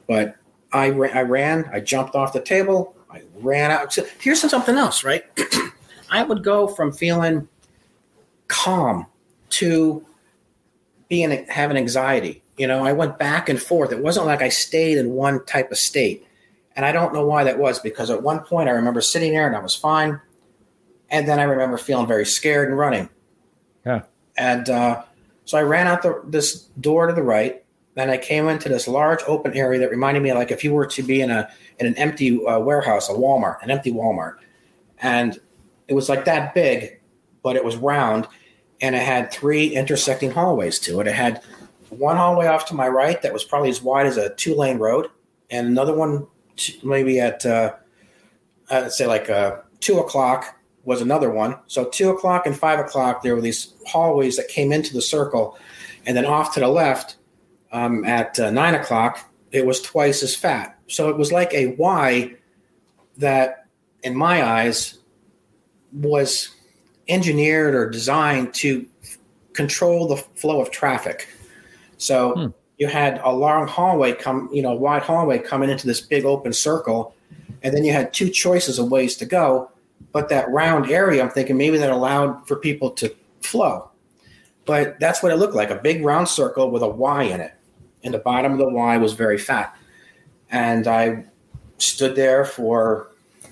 But I, ra- I ran, I jumped off the table, I ran out. So here's something else, right? I would go from feeling calm to being having anxiety. You know, I went back and forth. It wasn't like I stayed in one type of state. And I don't know why that was, because at one point I remember sitting there and I was fine. And then I remember feeling very scared and running. Yeah. And uh, so I ran out the, this door to the right. Then I came into this large open area that reminded me of like if you were to be in a in an empty uh, warehouse, a Walmart, an empty Walmart. And it was like that big, but it was round. And it had three intersecting hallways to it. It had one hallway off to my right that was probably as wide as a two-lane road, and another one maybe at, uh, I'd say like uh, two o'clock was another one. So two o'clock and five o'clock, there were these hallways that came into the circle. And then off to the left um, at uh, nine o'clock, it was twice as fat. So it was like a Y that, in my eyes, was engineered or designed to control the flow of traffic. So hmm. you had a long hallway come, you know, wide hallway coming into this big open circle, and then you had two choices of ways to go. But that round area, I'm thinking maybe that allowed for people to flow. But that's what it looked like, a big round circle with a Y in it. And the bottom of the Y was very fat. And I stood there for,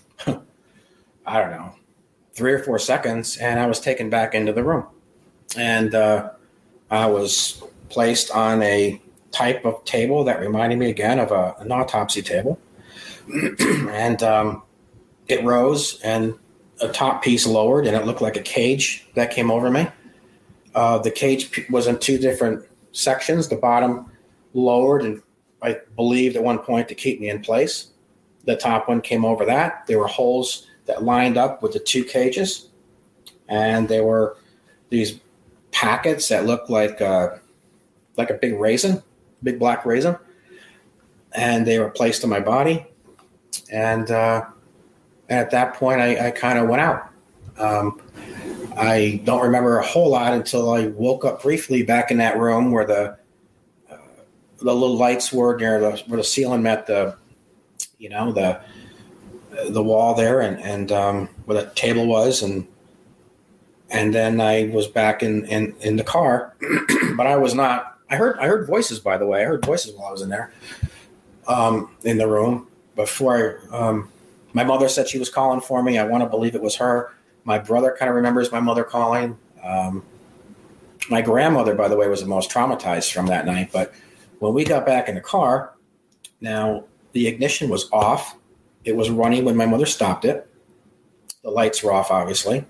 I don't know, three or four seconds, and I was taken back into the room. And uh, I was placed on a type of table that reminded me again of a, an autopsy table. and um, it rose, and a top piece lowered, and it looked like a cage that came over me. Uh, the cage was in two different sections. The bottom lowered, and I believed at one point to keep me in place. The top one came over that. There were holes that lined up with the two cages, and there were these packets that looked like uh, like a big raisin, big black raisin, and they were placed on my body. And uh, at that point, I, I kind of went out. Um, I don't remember a whole lot until I woke up briefly back in that room where the uh, the little lights were near the where the ceiling met the, you know, the the wall there, and and um, where the table was, and and then I was back in in, in the car, but I was not. I heard I heard voices, by the way. I heard voices while I was in there, um, in the room before I. Um, my mother said she was calling for me. I want to believe it was her. My brother kind of remembers my mother calling. Um, my grandmother, by the way, was the most traumatized from that night. But when we got back in the car, now the ignition was off. It was running when my mother stopped it. The lights were off, obviously.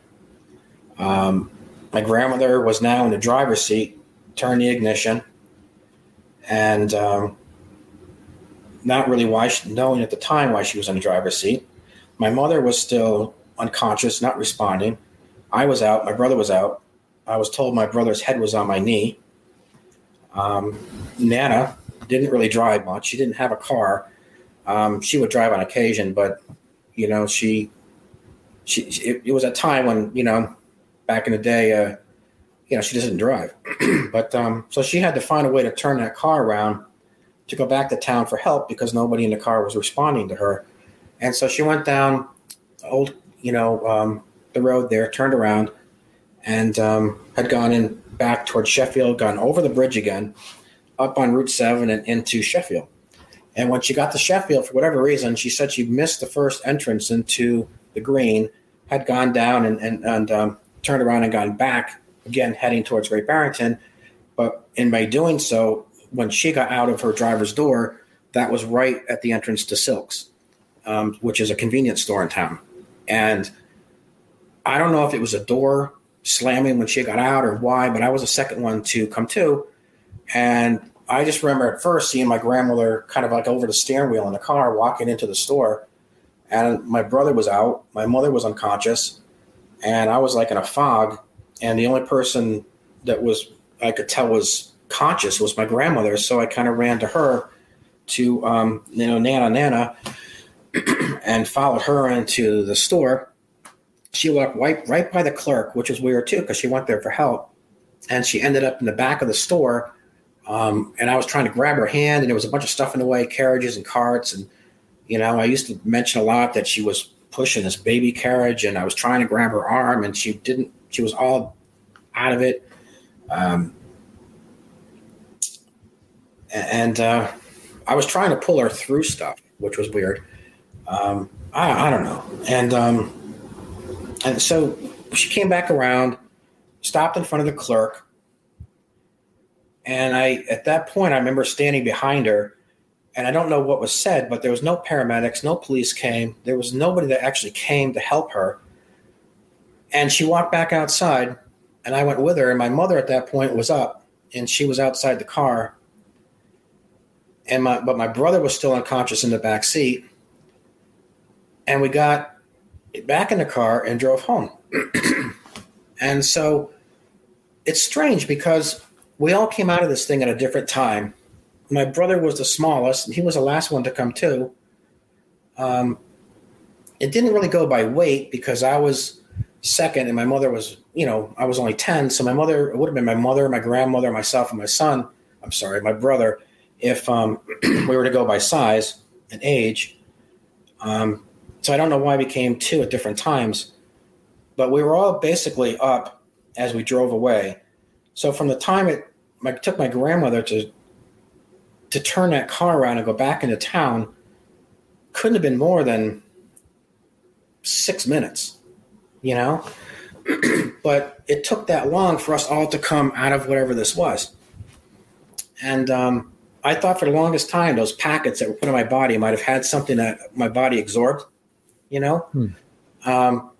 Um, my grandmother was now in the driver's seat, turned the ignition, and um, not really why she, knowing at the time why she was in the driver's seat. My mother was still unconscious, not responding. I was out. My brother was out. I was told my brother's head was on my knee. Um, Nana didn't really drive much. She didn't have a car. Um, she would drive on occasion, but, you know, she, she, it, it was a time when, you know, back in the day, uh, you know, she just didn't drive. but, um, so she had to find a way to turn that car around to go back to town for help because nobody in the car was responding to her. And so she went down old, you know, um, the road there, turned around, and um, had gone in back towards Sheffield, gone over the bridge again, up on Route seven and into Sheffield. And when she got to Sheffield, for whatever reason, she said she missed the first entrance into the green, had gone down and, and, and um, turned around and gone back, again, heading towards Great Barrington. But in by doing so, when she got out of her driver's door, that was right at the entrance to Silks, um, which is a convenience store in town. And I don't know if it was a door slamming when she got out or why, but I was the second one to come to. And I just remember at first seeing my grandmother kind of like over the steering wheel in the car walking into the store. And my brother was out. My mother was unconscious. And I was like in a fog. And the only person that was I could tell was conscious was my grandmother. So I kind of ran to her to, um, you know, Nana, Nana, and followed her into the store. She walked right, right by the clerk, which was weird too, because she went there for help. And she ended up in the back of the store Um, and I was trying to grab her hand, and there was a bunch of stuff in the way, carriages and carts. And, you know, I used to mention a lot that she was pushing this baby carriage, and I was trying to grab her arm, and she didn't, she was all out of it. Um, and uh, I was trying to pull her through stuff, which was weird. Um, I, I don't know. And, um, and so she came back around, stopped in front of the clerk. And I, at that point, I remember standing behind her, and I don't know what was said, but there was no paramedics, no police came. There was nobody that actually came to help her. And she walked back outside, and I went with her. And my mother at that point was up, and she was outside the car. And my, but my brother was still unconscious in the back seat. And we got back in the car and drove home. And so it's strange because we all came out of this thing at a different time. My brother was the smallest, and he was the last one to come to. Um, it didn't really go by weight because I was second, and my mother was, you know, I was only ten. So my mother, it would have been my mother, my grandmother, myself, and my son. I'm sorry, my brother, if um, we were to go by size and age. Um, so I don't know why we came two at different times, but we were all basically up as we drove away. So from the time it my, took my grandmother to to turn that car around and go back into town, couldn't have been more than six minutes, you know? But it took that long for us all to come out of whatever this was. And um, I thought for the longest time those packets that were put in my body might have had something that my body absorbed, you know? Hmm. Um,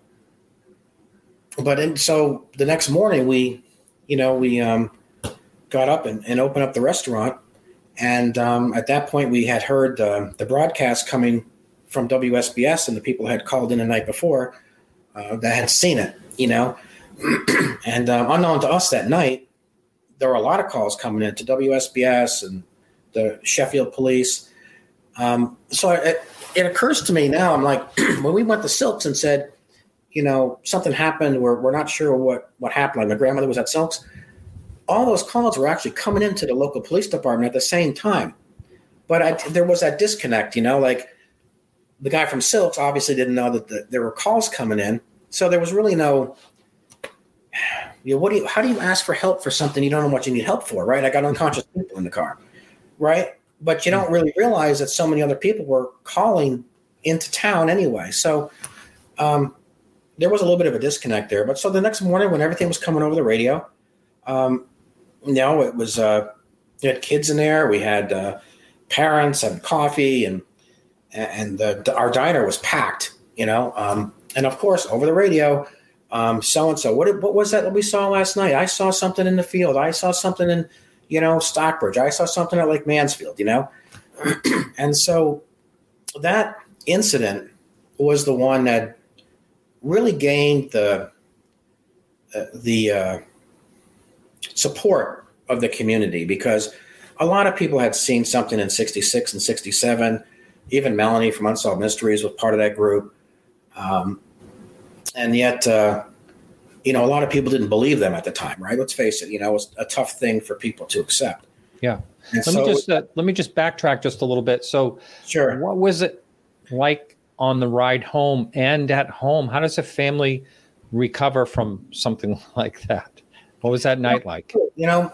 but in, so the next morning we... You know, we um, got up and, and opened up the restaurant. And um, at that point, we had heard uh, the broadcast coming from W S B S, and the people had called in the night before uh, that had seen it, you know. And um, unknown to us that night, there were a lot of calls coming in to W S B S and the Sheffield police. Um, so it, it occurs to me now, I'm like, when we went to Silks and said, you know, something happened, we're, we're not sure what, what happened. Like my grandmother was at Silks. All those calls were actually coming into the local police department at the same time. But I, there was that disconnect, you know, like the guy from Silks obviously didn't know that the, there were calls coming in. So there was really no, you know, what do you, how do you ask for help for something you don't know what you need help for, right? I got unconscious people in the car, right? But you don't really realize that so many other people were calling into town anyway. So, um, there was a little bit of a disconnect there. But so the next morning when everything was coming over the radio, um, you know, it was, uh, we had kids in there. We had uh, parents and coffee, and and the, our diner was packed, you know. Um, and, of course, over the radio, um, so-and-so, what, what was that that we saw last night? I saw something in the field. I saw something in, you know, Stockbridge. I saw something at Lake Mansfield, you know. And so that incident was the one that really gained the uh, the uh, support of the community, because a lot of people had seen something in sixty-six and sixty-seven. Even Melanie from Unsolved Mysteries was part of that group. Um, and yet, uh, you know, a lot of people didn't believe them at the time, right? Let's face it, you know, it was a tough thing for people to accept. Yeah. And let so, me just uh, let me just backtrack just a little bit. So, sure. What was it like on the ride home and at home? How does a family recover from something like that? What was that night like? You know,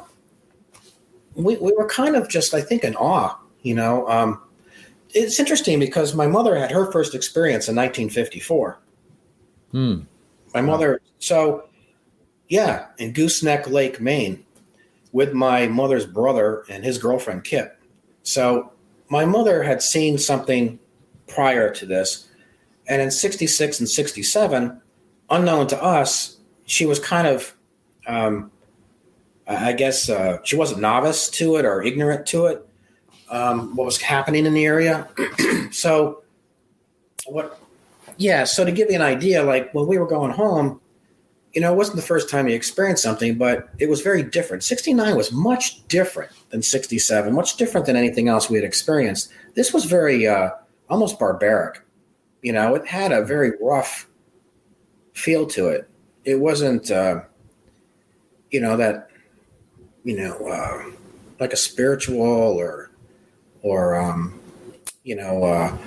we we were kind of just, I think, in awe. You know, um, it's interesting because my mother had her first experience in nineteen fifty-four. Hmm. My mother, so yeah, in Gooseneck Lake, Maine, with my mother's brother and his girlfriend, Kip. So my mother had seen something prior to this. And in sixty-six and sixty-seven, unknown to us, she was kind of, um, I guess uh, she wasn't novice to it or ignorant to it, um, what was happening in the area. So what, yeah, so to give you an idea, like when we were going home, you know, it wasn't the first time you experienced something, but it was very different. sixty-nine was much different than sixty-seven, much different than anything else we had experienced. This was very, uh, almost barbaric. You know, it had a very rough feel to it. It wasn't, uh, you know, that, you know, uh, like a spiritual or, or um, you know, uh,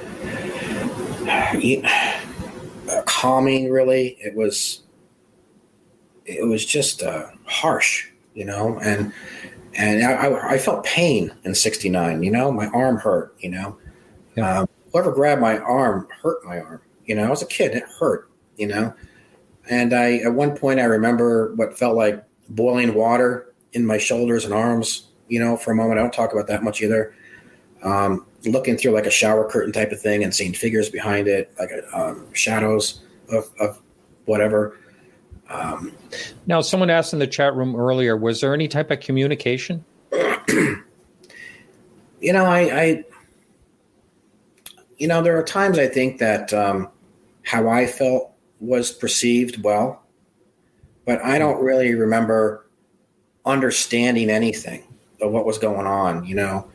uh, calming. Really, it was. It was just uh, harsh, you know, and and I, I felt pain in sixty-nine. You know, my arm hurt. You know, yeah. um, whoever grabbed my arm hurt my arm. You know, I was a kid; it hurt. You know, and I at one point I remember what felt like boiling water in my shoulders and arms. You know, for a moment, I don't talk about that much either. Um, looking through like a shower curtain type of thing and seeing figures behind it, like um, shadows of, of whatever. Um, now, someone asked in the chat room earlier, was there any type of communication? You know, I, I, you know, there are times I think that um, how I felt was perceived well, but I don't really remember understanding anything of what was going on. You know,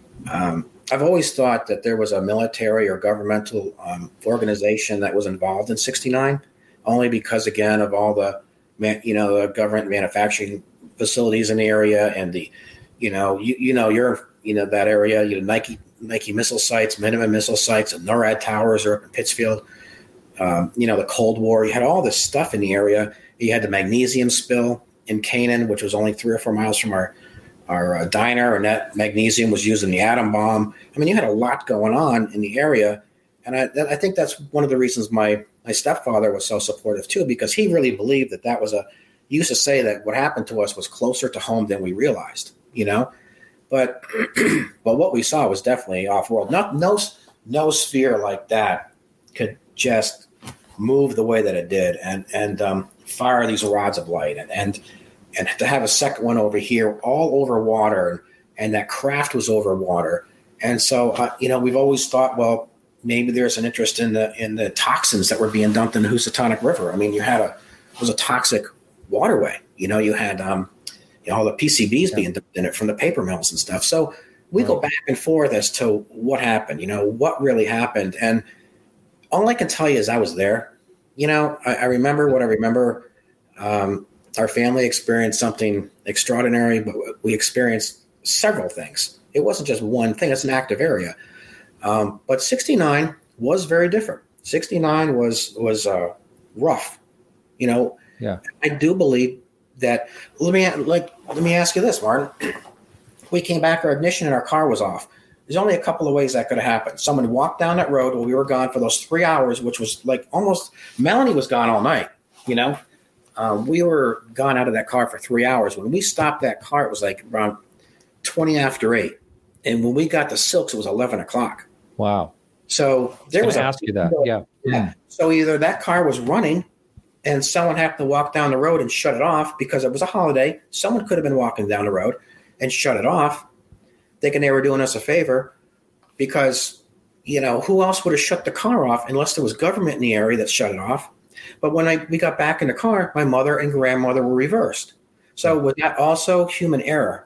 um, I've always thought that there was a military or governmental um, organization that was involved in sixty-nine. Only because, again, of all the, you know, the government manufacturing facilities in the area and the, you know, you, you know, you're, you know, that area, you know, Nike, Nike missile sites, Minuteman missile sites, and NORAD towers are up in Pittsfield. Um, you know, the Cold War, you had all this stuff in the area. You had the magnesium spill in Canaan, which was only three or four miles from our, our uh, diner, and that magnesium was used in the atom bomb. I mean, you had a lot going on in the area. And I, I think that's one of the reasons my, my stepfather was so supportive too, because he really believed that that was a, he used to say that what happened to us was closer to home than we realized, you know, but, but what we saw was definitely off world. Not, no, no sphere like that could just move the way that it did and, and um, fire these rods of light and, and, and to have a second one over here, all over water, and, and that craft was over water. And so, uh, you know, we've always thought, well, maybe there's an interest in the in the toxins that were being dumped in the Housatonic River. I mean, you had a it was a toxic waterway. You know, you had um, you know, all the P C Bs yeah. being dumped in it from the paper mills and stuff. So we right. go back and forth as to what happened. You know, what really happened. And all I can tell you is I was there. You know, I, I remember what I remember. Um, our family experienced something extraordinary, but we experienced several things. It wasn't just one thing. It's an active area. Um, but sixty-nine was very different. sixty-nine was was uh, rough, you know. Yeah, I do believe that. Let me like let me ask you this, Martin. We came back, our ignition in our car was off. There's only a couple of ways that could have happened. Someone walked down that road while we were gone for those three hours, which was like almost. Melanie was gone all night. You know, um, we were gone out of that car for three hours. When we stopped that car, it was like around twenty after eight, and when we got to Silks, it was eleven o'clock. Wow. So there was, was a, ask you that. Yeah. yeah. Mm. So either that car was running and someone happened to walk down the road and shut it off because it was a holiday. Someone could have been walking down the road and shut it off, thinking they were doing us a favor because, you know, who else would have shut the car off unless there was government in the area that shut it off? But when I we got back in the car, my mother and grandmother were reversed. So was that also human error?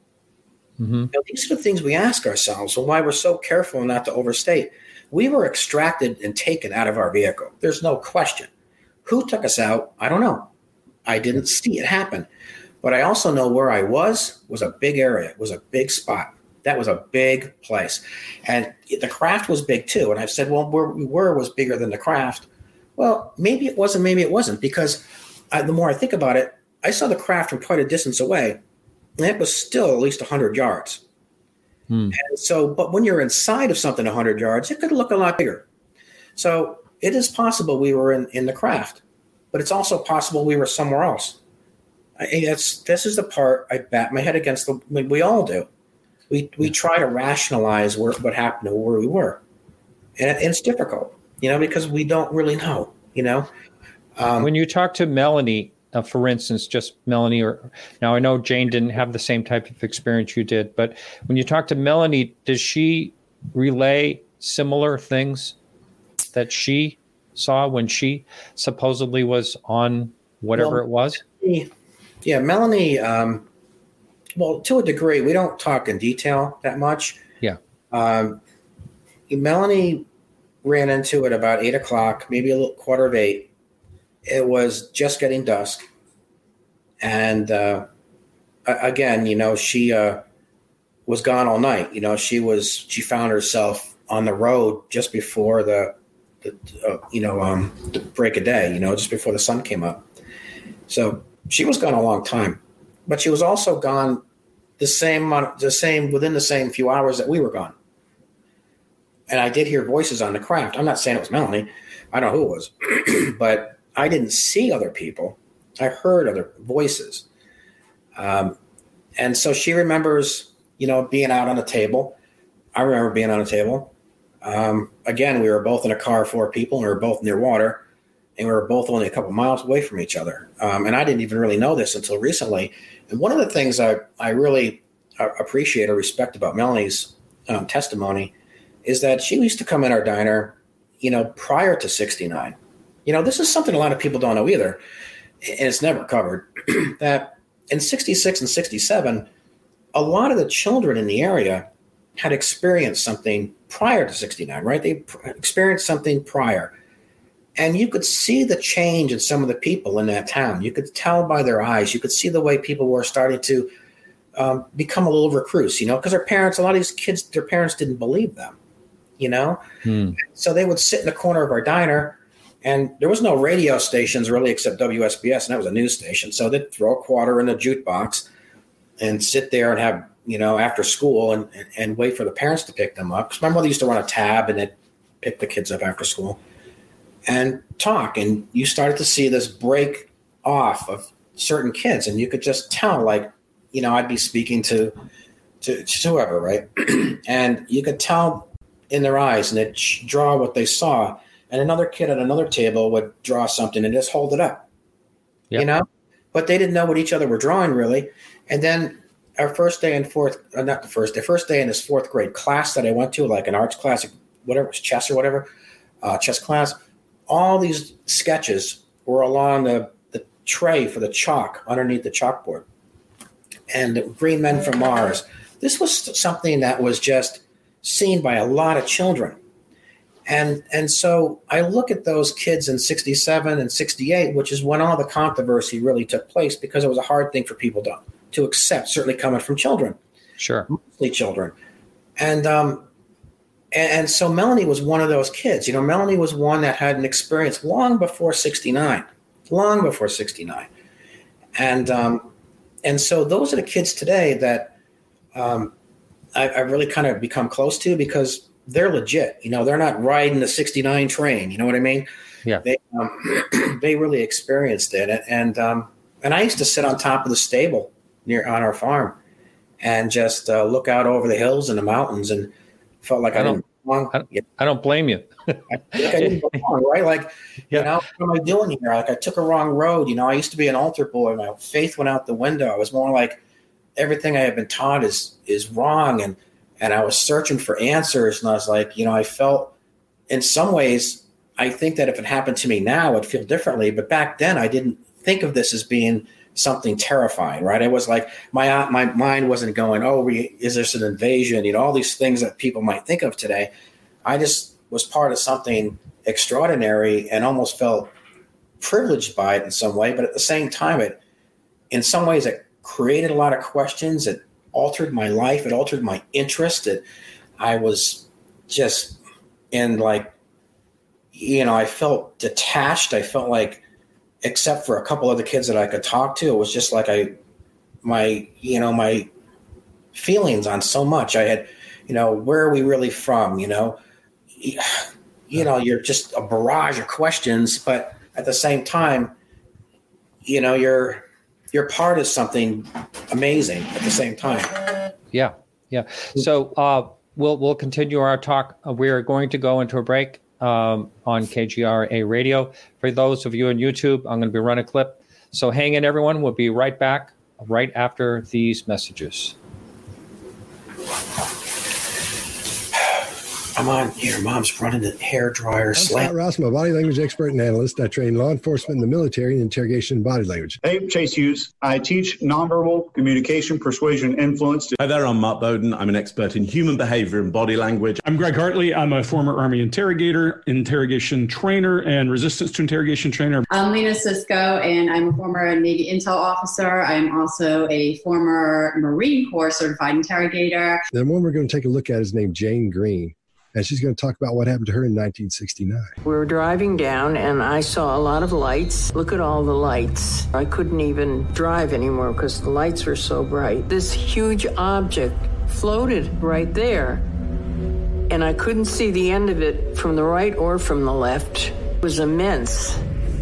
Mm-hmm. Now, these are the things we ask ourselves and why we're so careful not to overstate. We were extracted and taken out of our vehicle. There's no question. Who took us out? I don't know. I didn't see it happen. But I also know where I was was a big area. It was a big spot. That was a big place. And the craft was big too. And I've said, well, where we were was bigger than the craft. Well, maybe it wasn't, maybe it wasn't. Because I, the more I think about it, I saw the craft from quite a distance away. And it was still at least one hundred yards. Hmm. And so, but when you're inside of something one hundred yards, it could look a lot bigger. So it is possible we were in, in the craft, but it's also possible we were somewhere else. I, it's, this is the part I bat my head against. The we, we all do. We we try to rationalize where, what happened and where we were. And, it, and it's difficult, you know, because we don't really know, you know. Um, when you talk to Melanie, Uh, for instance, just Melanie, or now I know Jane didn't have the same type of experience you did, but when you talk to Melanie, does she relay similar things that she saw when she supposedly was on whatever well, it was? Yeah, Melanie, um, well, to a degree, we don't talk in detail that much. Yeah. Um, Melanie ran into it about eight o'clock, maybe a little quarter of eight. It was just getting dusk. And uh, again, you know, she uh, was gone all night. You know, she was she found herself on the road just before the, the uh, you know, um, the break of day. You know, just before the sun came up. So she was gone a long time, but she was also gone the same the same within the same few hours that we were gone. And I did hear voices on the craft. I'm not saying it was Melanie. I don't know who it was, but I didn't see other people. I heard other voices. Um, and so she remembers, you know, being out on a table. I remember being on a table. Um, again, we were both in a car, four people, and we were both near water, and we were both only a couple miles away from each other. Um, and I didn't even really know this until recently. And one of the things I, I really uh, appreciate or respect about Melanie's um, testimony is that she used to come in our diner, you know, prior to sixty-nine. You know, this is something a lot of people don't know either, and it's never covered, that in sixty-six and sixty-seven, a lot of the children in the area had experienced something prior to sixty-nine, right? They pr- experienced something prior. And you could see the change in some of the people in that town. You could tell by their eyes. You could see the way people were starting to um, become a little recluse, you know, because their parents, a lot of these kids, their parents didn't believe them, you know? Hmm. So they would sit in the corner of our diner, and there was no radio stations really except W S B S, and that was a news station. So they'd throw a quarter in the jukebox and sit there and have, you know, after school and, and, and wait for the parents to pick them up. Because my mother used to run a tab and they'd pick the kids up after school and talk. And you started to see this break off of certain kids. And you could just tell, like, you know, I'd be speaking to, to, to whoever, right? And you could tell in their eyes, and they'd draw what they saw. And another kid at another table would draw something and just hold it up, yep. you know? But they didn't know what each other were drawing, really. And then our first day in fourth, uh, not the first day, first day in this fourth grade class that I went to, like an arts class, whatever, it was chess or whatever, uh, chess class, all these sketches were along the, the tray for the chalk underneath the chalkboard. And the Green Men from Mars. This was something that was just seen by a lot of children. And and so I look at those kids in sixty-seven and sixty-eight, which is when all the controversy really took place, because it was a hard thing for people to, to accept, certainly coming from children. Sure. Mostly children. And, um, and and so Melanie was one of those kids. You know, Melanie was one that had an experience long before sixty-nine, long before sixty-nine. And um, and so those are the kids today that um, I, I've really kind of become close to, because they're legit. You know, they're not riding the sixty-nine train. You know what I mean? Yeah. They um, they really experienced it. And and, um, and I used to sit on top of the stable near on our farm and just uh, look out over the hills and the mountains, and felt like I, I didn't belong. I don't, I don't blame you. I think I didn't belong, right? Like, yeah. you know, what am I doing here? Like, I took a wrong road. You know, I used to be an altar boy. My faith went out the window. I was more like, everything I had been taught is is wrong. And And I was searching for answers, and I was like, you know, I felt in some ways, I think that if it happened to me now, I'd feel differently. But back then, I didn't think of this as being something terrifying, right? It was like my my mind wasn't going, oh, we, is this an invasion? You know, all these things that people might think of today. I just was part of something extraordinary and almost felt privileged by it in some way. But at the same time, it, in some ways, it created a lot of questions. It altered my life. It altered my interest. It, I was just in like, you know, I felt detached. I felt like, except for a couple other kids that I could talk to, it was just like I, my, you know, my feelings on so much. I had, you know, where are we really from? You know, you know, you're just a barrage of questions, but at the same time, you know, you're, you're part of something amazing at the same time. Yeah. Yeah. So uh, we'll, we'll continue our talk. Uh, we are going to go into a break um, on K G R A Radio. For those of you on YouTube, I'm going to be running a clip. So hang in, everyone. We'll be right back right after these messages. I'm on here. Mom's running the hair dryer. I'm Scott Ross, I'm a body language expert and analyst. I train law enforcement in the military in interrogation and body language. Hey, I'm Chase Hughes. I teach nonverbal communication, persuasion, influence. Hi there, I'm Matt Bowden. I'm an expert in human behavior and body language. I'm Greg Hartley. I'm a former Army interrogator, interrogation trainer, and resistance to interrogation trainer. I'm Lena Cisco, and I'm a former Navy intel officer. I'm also a former Marine Corps certified interrogator. The one we're going to take a look at is named Jane Green. And she's going to talk about what happened to her in nineteen sixty-nine. We were driving down, and I saw a lot of lights. Look at all the lights. I couldn't even drive anymore because the lights were so bright. This huge object floated right there, and I couldn't see the end of it from the right or from the left. It was immense,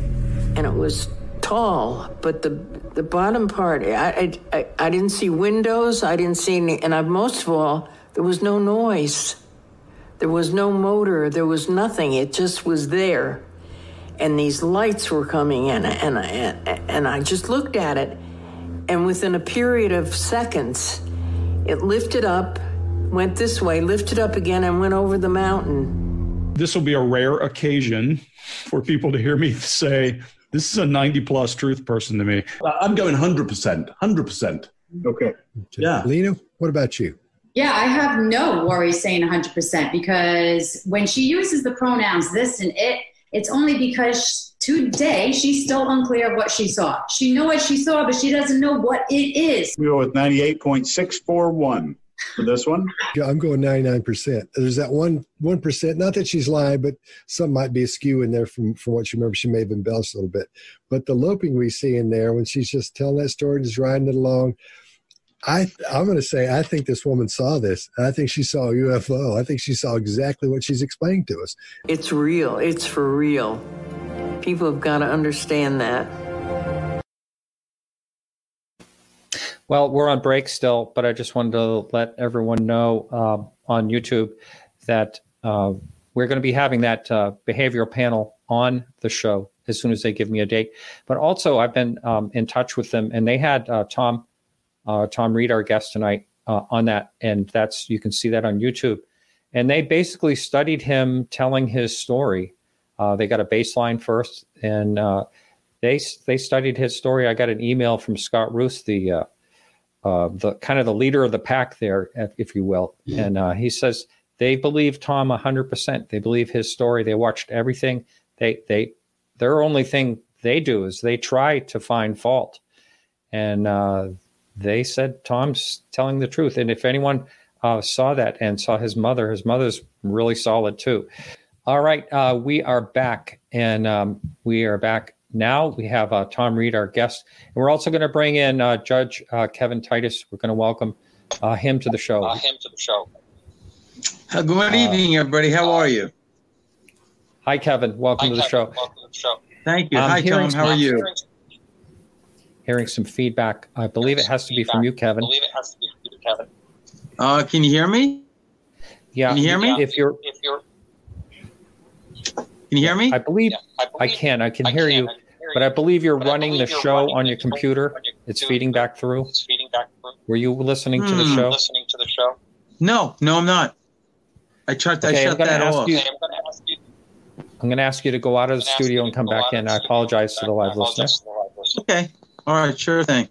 and it was tall, but the the bottom part, I, I, I didn't see windows. I didn't see any, and I, most of all, there was no noise. There was no motor. There was nothing. It just was there. And these lights were coming in, and I, and I just looked at it. And within a period of seconds, it lifted up, went this way, lifted up again, and went over the mountain. This will be a rare occasion for people to hear me say, this is a ninety plus truth person to me. I'm going one hundred percent, one hundred percent. Okay. Yeah. Lena, what about you? Yeah, I have no worries saying one hundred percent because when she uses the pronouns this and it, it's only because today she's still unclear of what she saw. She knows what she saw, but she doesn't know what it is. We go with ninety-eight point six four one for this one. Yeah, I'm going ninety-nine percent. There's that one, 1%, not that she's lying, but some might be askew in there from, from what she remembers. She may have embellished a little bit. But the loping we see in there when she's just telling that story, just riding it along, I, I'm going to say I think this woman saw this. I think she saw a U F O. I think she saw exactly what she's explained to us. It's real. It's for real. People have got to understand that. Well, we're on break still, but I just wanted to let everyone know uh, on YouTube that uh, we're going to be having that uh, behavioral panel on the show as soon as they give me a date. But also, I've been um, in touch with them, and they had uh, Tom Uh, Tom Reed, our guest tonight, uh, on that, and that's you can see that on YouTube. And they basically studied him telling his story. Uh, they got a baseline first, and uh, they they studied his story. I got an email from Scott Roos, the uh, uh, the kind of the leader of the pack there, if you will, yeah. and uh, he says they believe Tom one hundred percent. They believe his story. They watched everything. They they their only thing they do is they try to find fault, and. Uh, They said Tom's telling the truth. And if anyone uh, saw that and saw his mother, his mother's really solid too. All right. Uh, we are back. And um, we are back now. We have uh, Tom Reed, our guest. And we're also going to bring in uh, Judge uh, Kevin Titus. We're going to welcome uh, him to the show. Uh, him to the show. Uh, good evening, everybody. How are you? Hi, Kevin. Welcome, hi, to, the Kevin. Welcome to the show. Thank you. Um, hi, Tom. How are you? Hearing some feedback. I believe it has to be from you, Kevin. I believe it has to be from you, Kevin. Uh, can you hear me? Yeah. Can you hear me? If you're, if you're, can you hear me? I believe, yeah, I, believe I can. I can I hear can, you, can hear but I believe you're running believe the you're show running on your computer. On your it's feeding back through. It's feeding back through. Were you listening hmm. to the show? Listening to the show? No, no, I'm not. I tried. Okay, I shut that off. You, I'm going to ask you. I'm going to ask you to go out of the studio and come back in. I apologize to the live listener. Okay. All right, sure thing.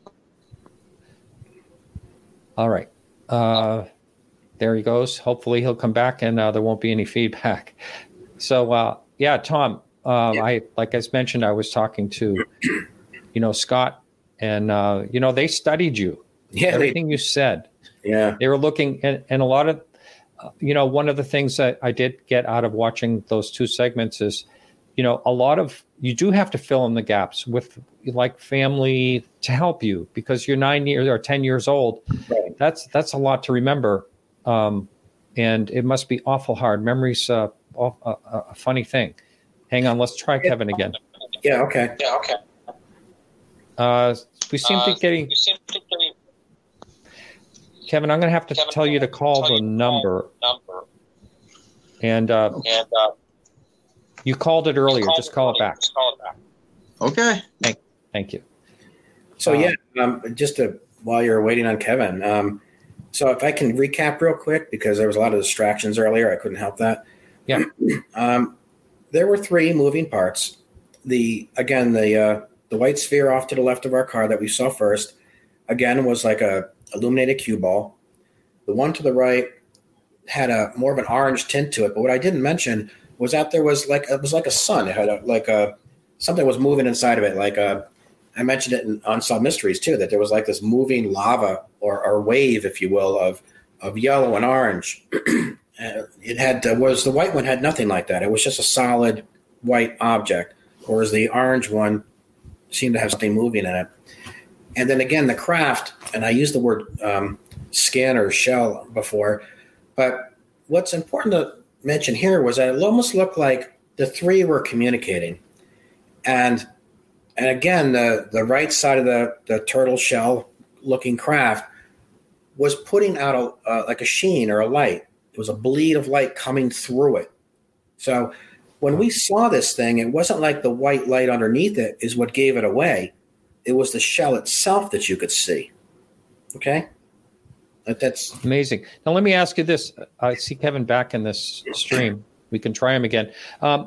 All right. Uh, there he goes. Hopefully he'll come back and uh, there won't be any feedback. So, uh, yeah, Tom, uh, yeah. I like I mentioned, I was talking to, you know, Scott, and, uh, you know, they studied you. Yeah, Everything they, you said. Yeah. They were looking, and, and a lot of, uh, you know, one of the things that I did get out of watching those two segments is, you know, a lot of, you do have to fill in the gaps with like family to help you because you're nine years or ten years old. Right. That's, that's a lot to remember. Um, and it must be awful hard. Memory's uh, a, a, a funny thing. Hang on. Let's try Kevin again. Yeah. Okay. Yeah. Okay. Uh, we seem Uh, to getting, you seem to getting. Kevin, I'm going to have to Kevin, tell you to call tell the you number. number. And, uh, And uh, you called it earlier. called Just call it back. Just call it back. Okay. Thank, thank you. So Um, yeah, um, just to, while you're waiting on Kevin, um, So if I can recap real quick, because there was a lot of distractions earlier, I couldn't help that. Yeah. um, there were three moving parts. The again, the uh, the white sphere off to the left of our car that we saw first, again, was like a illuminated cue ball. The one to the right had a more of an orange tint to it. But what I didn't mention was that there was like it was like a sun. It had a, like a something was moving inside of it. Like a, I mentioned it in Unsolved Mysteries too, that there was like this moving lava or, or wave, if you will, of of yellow and orange. It had uh, was the white one had nothing like that. It was just a solid white object, whereas the orange one seemed to have something moving in it. And then again, the craft, and I used the word um, skin or shell before, but what's important to mention here was that it almost looked like the three were communicating. And and again, the, the right side of the, the turtle shell looking craft was putting out a, uh, like a sheen or a light. It was a bleed of light coming through it. So when we saw this thing, it wasn't like the white light underneath it is what gave it away. It was the shell itself that you could see. Okay? But that's amazing. Now, let me ask you this. I see Kevin back in this stream. We can try him again. Um,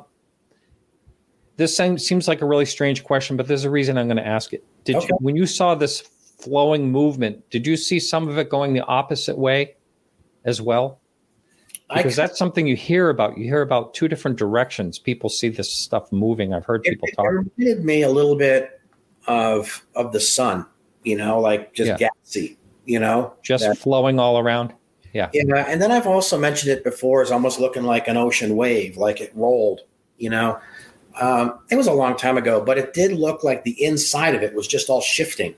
this seems like a really strange question, but there's a reason I'm going to ask it. Did okay. you, when you saw this flowing movement, did you see some of it going the opposite way as well? Because that's something you hear about. You hear about two different directions. People see this stuff moving. I've heard people it, talk. It reminded me a little bit of of the sun, you know, like just yeah. gassy, you know. Just that, flowing all around. Yeah. Yeah. And then I've also mentioned it before as almost looking like an ocean wave, like it rolled, you know. Um, it was a long time ago, but it did look like the inside of it was just all shifting.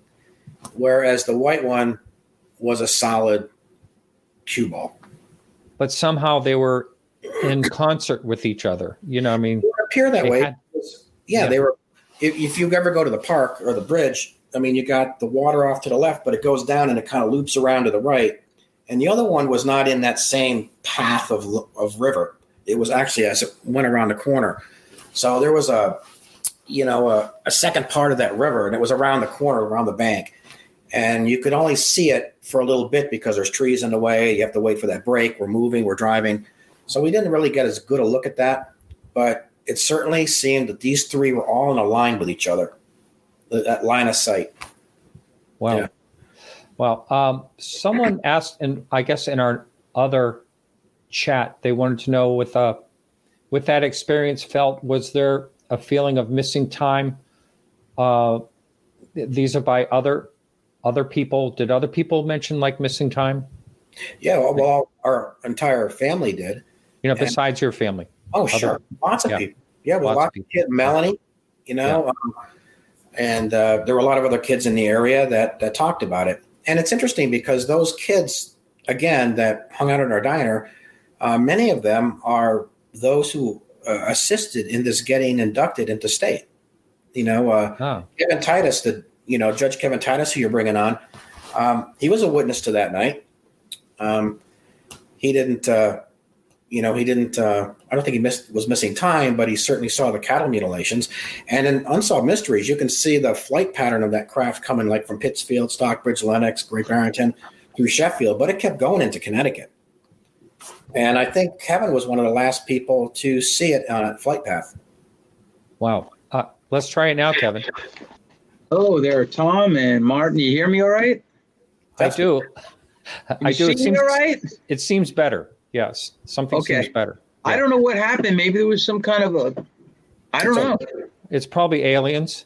Whereas the white one was a solid cue ball. But somehow they were in concert with each other. You know, I mean, it would appear that way. Had, yeah, yeah, they were. If, if you ever go to the park or the bridge, I mean, you got the water off to the left, but it goes down and it kind of loops around to the right. And the other one was not in that same path of of river. It was actually as it went around the corner. So there was a, you know, a, a second part of that river, and it was around the corner, around the bank. And you could only see it for a little bit because there's trees in the way. You have to wait for that break. We're moving, we're driving. So we didn't really get as good a look at that. But it certainly seemed that these three were all in a line with each other, that line of sight. Wow. Yeah. Well, um, someone asked, and I guess in our other chat, they wanted to know with, uh, with that experience felt, was there a feeling of missing time? Uh, these are by other Other people, did other people mention like missing time? Yeah, well, well our entire family did. You know, besides and, your family. Oh, other, sure. Lots of yeah. people. Yeah, well, lots, lots of kids. Melanie, you know, yeah. um, and uh, there were a lot of other kids in the area that, that talked about it. And it's interesting because those kids, again, that hung out in our diner, uh, many of them are those who uh, assisted in this getting inducted into state. You know, uh, oh. Kevin Titus, the You know, Judge Kevin Titus, who you're bringing on, um, he was a witness to that night. Um, he didn't, uh, you know, he didn't, uh, I don't think he missed, was missing time, but he certainly saw the cattle mutilations. And in Unsolved Mysteries, you can see the flight pattern of that craft coming like from Pittsfield, Stockbridge, Lenox, Great Barrington through Sheffield, but it kept going into Connecticut. And I think Kevin was one of the last people to see it on a flight path. Wow. Uh, let's try it now, Kevin. Hello there, Tom and Martin. You hear me all right? I do. I do. It seems all right. It seems better. Yes, something okay. seems better. Yeah. I don't know what happened. Maybe there was some kind of a. I don't know. It's probably aliens.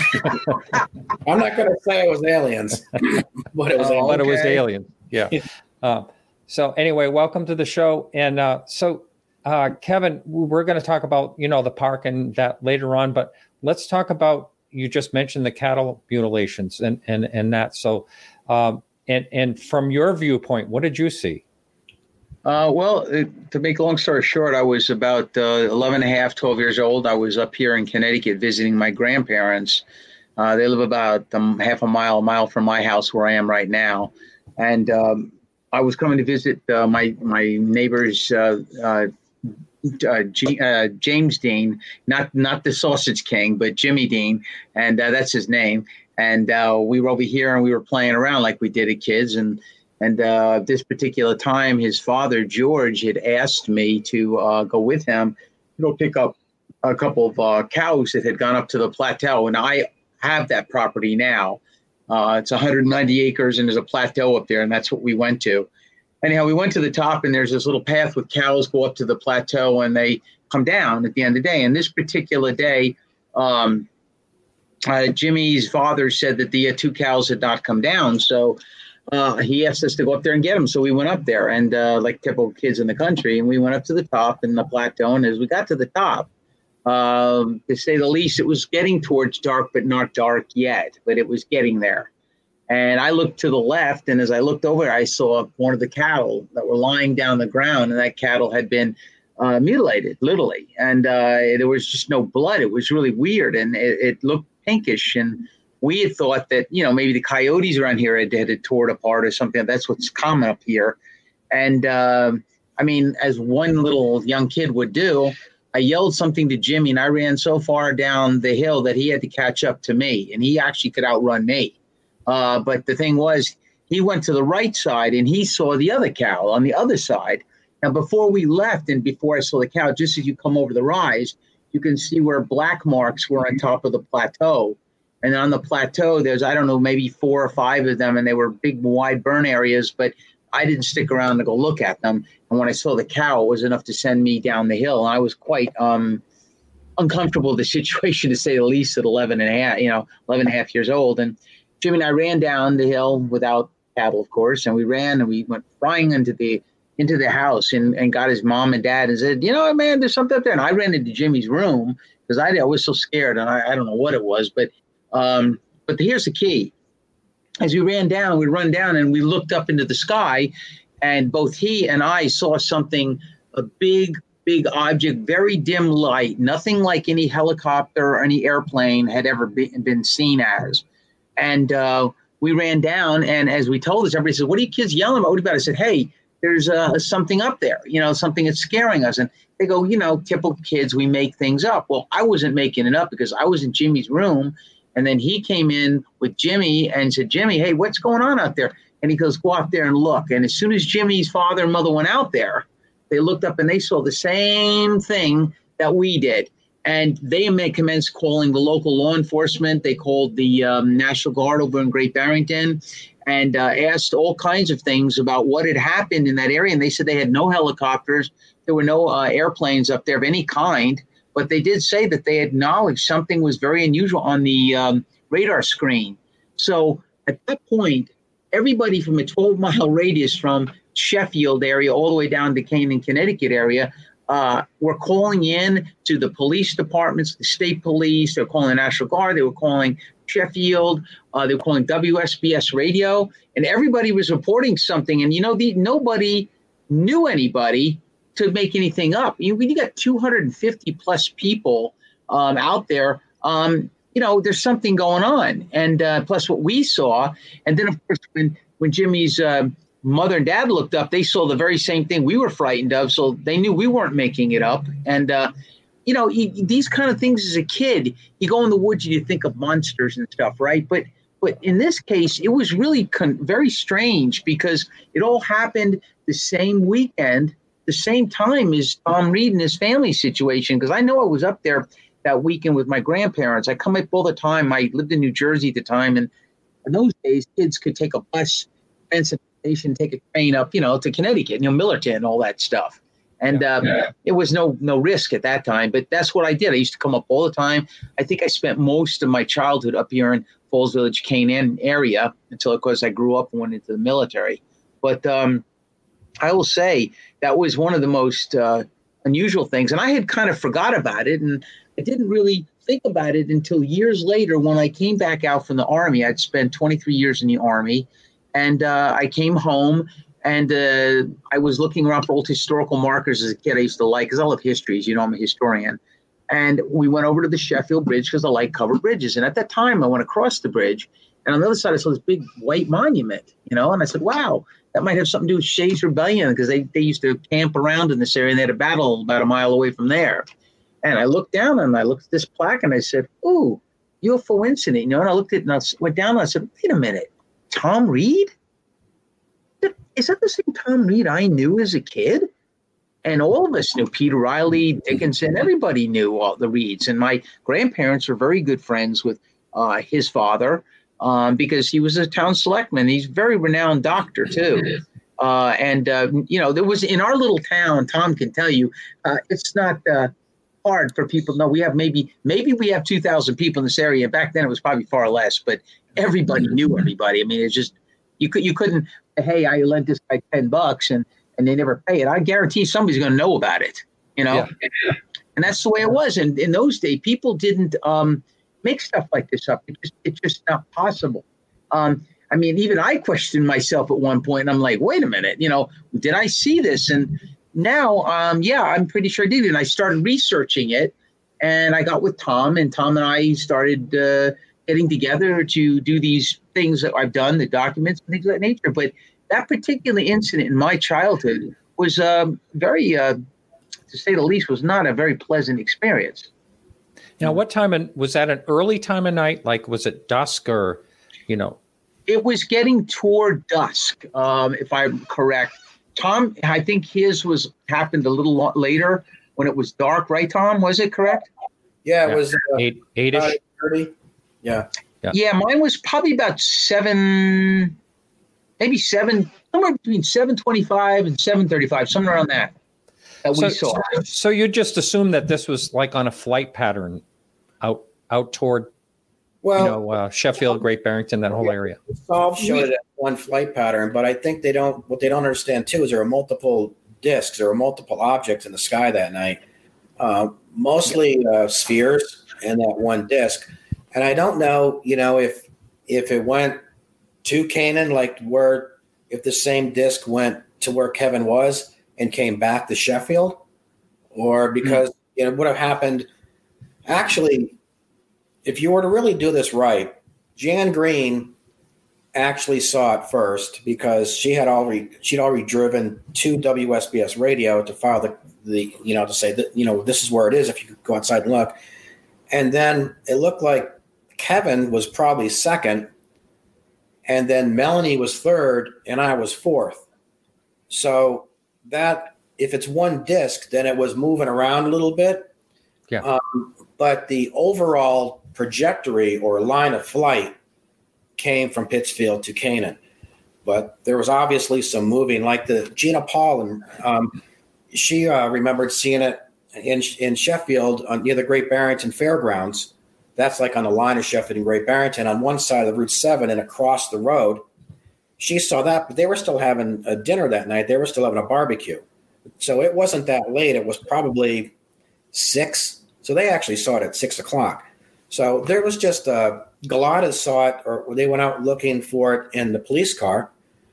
I'm not going to say it was aliens, but it was. Oh, but okay. it was aliens. Yeah. uh, so anyway, welcome to the show. And uh, so, uh, Kevin, we're going to talk about you know the park and that later on, but let's talk about. You just mentioned the cattle mutilations and, and, and that. So, um, and, and from your viewpoint, what did you see? Uh, well, it, to make a long story short, I was about uh, eleven and a half, twelve years old. I was up here in Connecticut visiting my grandparents. Uh, they live about um, half a mile, a mile from my house where I am right now. And um, I was coming to visit uh, my, my neighbor's uh, uh, Uh, G, uh, James Dean, not not the Sausage King, but Jimmy Dean, and uh, that's his name. And uh, we were over here and we were playing around like we did as kids. And And uh, this particular time, his father, George, had asked me to uh, go with him to go pick up a couple of uh, cows that had gone up to the plateau. And I have that property now. Uh, it's one hundred ninety acres, and there's a plateau up there, and that's what we went to. Anyhow, we went to the top, and there's this little path with cows go up to the plateau, and they come down at the end of the day. And this particular day, um, uh, Jimmy's father said that the uh, two cows had not come down. So uh, he asked us to go up there and get them. So we went up there, and uh, like typical kids in the country, and we went up to the top in the plateau. And as we got to the top, um, to say the least, it was getting towards dark, but not dark yet, but it was getting there. And I looked to the left, and as I looked over, I saw one of the cattle that were lying down the ground, and that cattle had been uh, mutilated, literally. And uh, there was just no blood. It was really weird, and it, it looked pinkish. And we had thought that, you know, maybe the coyotes around here had, had tore it apart or something. That's what's common up here. And, uh, I mean, as one little young kid would do, I yelled something to Jimmy, and I ran so far down the hill that he had to catch up to me, and he actually could outrun me. Uh, but the thing was, he went to the right side, and he saw the other cow on the other side. Now, before we left and before I saw the cow, just as you come over the rise, you can see where black marks were on top of the plateau. And on the plateau, there's, I don't know, maybe four or five of them, and they were big, wide burn areas, but I didn't stick around to go look at them. And when I saw the cow, it was enough to send me down the hill. And I was quite um, uncomfortable with the situation, to say the least, at eleven and a half, you know, eleven and a half years old. And Jimmy and I ran down the hill without cattle, of course, and we ran and we went flying into the into the house and, and got his mom and dad and said, you know what, man, there's something up there. And I ran into Jimmy's room because I, I was so scared, and I, I don't know what it was, but um, but here's the key. As we ran down, we run down and we looked up into the sky, and both he and I saw something, a big, big object, very dim light, nothing like any helicopter or any airplane had ever been, been seen as. And uh, we ran down, and as we told us, everybody said, what are you kids yelling about? What about it? I said, hey, there's uh, something up there, you know, something that's scaring us. And they go, you know, typical kids, we make things up. Well, I wasn't making it up because I was in Jimmy's room. And then he came in with Jimmy and said, Jimmy, hey, what's going on out there? And he goes, go out there and look. And as soon as Jimmy's father and mother went out there, they looked up and they saw the same thing that we did. And they may commence calling the local law enforcement. They called the um, National Guard over in Great Barrington and uh, asked all kinds of things about what had happened in that area. And they said they had no helicopters. There were no uh, airplanes up there of any kind. But they did say that they acknowledged something was very unusual on the um, radar screen. So at that point, everybody from a twelve-mile radius from Sheffield area all the way down to Canaan, Connecticut area uh, were calling in to the police departments, the state police. They were calling the National Guard. They were calling Sheffield. Uh, they were calling W S B S radio. And everybody was reporting something. And, you know, the, nobody knew anybody to make anything up. You, you got two hundred fifty plus people um, out there. Um, you know, there's something going on. And uh, plus what we saw. And then, of course, when, when Jimmy's uh, mother and dad looked up, they saw the very same thing we were frightened of. So they knew we weren't making it up. And, uh, you know, you, these kind of things as a kid, you go in the woods and you think of monsters and stuff, right? But but in this case, it was really con- very strange because it all happened the same weekend, the same time as Tom Reed and his family situation, because I know I was up there that weekend with my grandparents. I come up all the time. I lived in New Jersey at the time, and in those days, kids could take a bus, Benson Station, take a train up, you know, to Connecticut, you know, Millerton, all that stuff. And um, yeah. It was no no risk at that time, but that's what I did. I used to come up all the time. I think I spent most of my childhood up here in Falls Village, Canaan area until, of course, I grew up and went into the military. But um, I will say that was one of the most uh, unusual things. And I had kind of forgot about it. And I didn't really think about it until years later when I came back out from the Army. I'd spent twenty-three years in the Army. And uh, I came home and uh, I was looking around for old historical markers as a kid I used to like, because I love histories. You know, I'm a historian. And we went over to the Sheffield Bridge because I like covered bridges. And at that time, I went across the bridge. And on the other side, I saw this big white monument, you know, and I said, wow, that might have something to do with Shays Rebellion, because they, they used to camp around in this area and they had a battle about a mile away from there. And I looked down and I looked at this plaque and I said, ooh, U F O incident, you know, and I looked at it and I went down and I said, wait a minute, Tom Reed? is that the same Tom Reed I knew as a kid? And all of us knew Peter Riley, Dickinson, everybody knew all the Reeds. And my grandparents were very good friends with uh, his father um, because he was a town selectman. He's a very renowned doctor, too. Uh, and, uh, you know, there was in our little town, Tom can tell you, uh, it's not uh, hard for people to know. We have maybe maybe we have two thousand people in this area. Back then it was probably far less, but everybody knew everybody. I mean, it's just you could you couldn't. Hey, I lent this guy ten bucks and, and they never pay it. I guarantee somebody's going to know about it, you know, yeah. And that's the way it was. And in those days, people didn't um, make stuff like this up. It just, it's just not possible. Um, I mean, even I questioned myself at one point and I'm like, wait a minute, you know, did I see this? And now, um, yeah, I'm pretty sure I did. And I started researching it and I got with Tom and Tom and I started uh, getting together to do these things that I've done, the documents and things of that nature. But that particular incident in my childhood was um, very, uh, to say the least, was not a very pleasant experience. Now, what time in, was that an early time of night? Like, was it dusk or, you know? It was getting toward dusk, um, if I'm correct. Tom, I think his was happened a little lo- later when it was dark, right, Tom? Was it correct? Yeah, it yeah. was uh, eight, eight-ish. eight thirty. Yeah. yeah. Yeah, mine was probably about seven... Maybe seven, somewhere between seven twenty-five and seven thirty-five, somewhere around that. That so, we saw. So, so you just assumed that this was like on a flight pattern, out out toward, well, you know, uh, Sheffield, Great Barrington, that whole yeah, area. Solve showed it as one flight pattern, but I think they don't. What they don't understand too is there are multiple discs, there are multiple objects in the sky that night, uh, mostly uh, spheres in that one disc, and I don't know, you know, if if it went to Canaan, like where if the same disc went to where Kevin was and came back to Sheffield, or because mm-hmm. you know, it would have happened. Actually, if you were to really do this right, Jan Green actually saw it first because she had already she'd already driven to W S B S radio to file the, the you know to say that you know this is where it is if you could go outside and look, and then it looked like Kevin was probably second. And then Melanie was third, and I was fourth. So that if it's one disc, then it was moving around a little bit. Yeah. Um, but the overall trajectory or line of flight came from Pittsfield to Canaan. But there was obviously some moving, like the Gina Paul, um, she uh, remembered seeing it in in Sheffield on, near the Great Barrington Fairgrounds. That's like on the line of Sheffield and Great Barrington on one side of the Route seven and across the road. She saw that, but they were still having a dinner that night. They were still having a barbecue. So it wasn't that late. It was probably six. So they actually saw it at six o'clock. So there was just uh, Galata saw it, or they went out looking for it in the police car.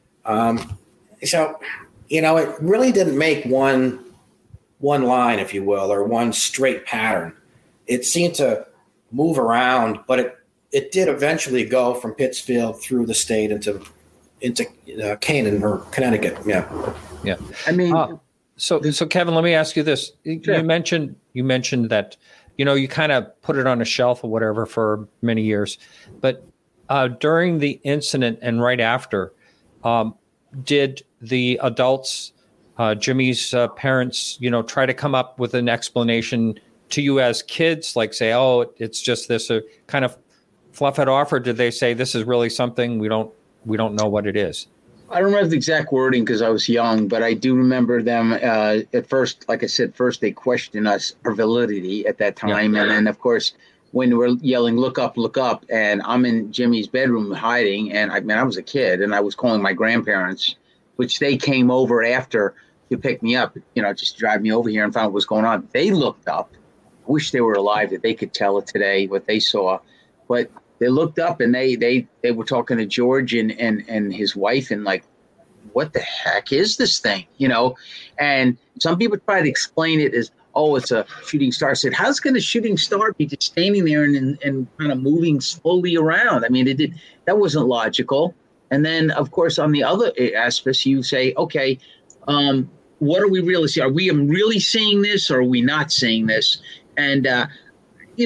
Um, so, you know, it really didn't make one one line, if you will, or one straight pattern. It seemed to move around, but it, it did eventually go from Pittsfield through the state into into uh, Canaan or Connecticut. Yeah, yeah. I mean, uh, so so Kevin, let me ask you this: sure. you mentioned you mentioned that you know you kind of put it on a shelf or whatever for many years, but uh, during the incident and right after, um, did the adults, uh, Jimmy's uh, parents, you know, try to come up with an explanation to you as kids, like say, oh, it's just this, or kind of fluff it off, or did they say this is really something we don't we don't know what it is? I don't remember the exact wording because I was young, but I do remember them uh, at first. Like I said, first they questioned us our validity at that time, yeah. And then of course when we're yelling, "Look up, look up!" and I'm in Jimmy's bedroom hiding, and I mean I was a kid, and I was calling my grandparents, which they came over after to pick me up, you know, just drive me over here and found what was going on. They looked up. Wish they were alive that they could tell it today what they saw, but they looked up and they they they were talking to George and and and his wife and like, what the heck is this thing, you know? And some people try to explain it as, oh, it's a shooting star. I said, how's going a shooting star be just standing there and, and and kind of moving slowly around? I mean, it did that wasn't logical. And then of course on the other aspects, you say, okay, um, what are we really seeing? Are we really seeing this, or are we not seeing this? And, uh, you know,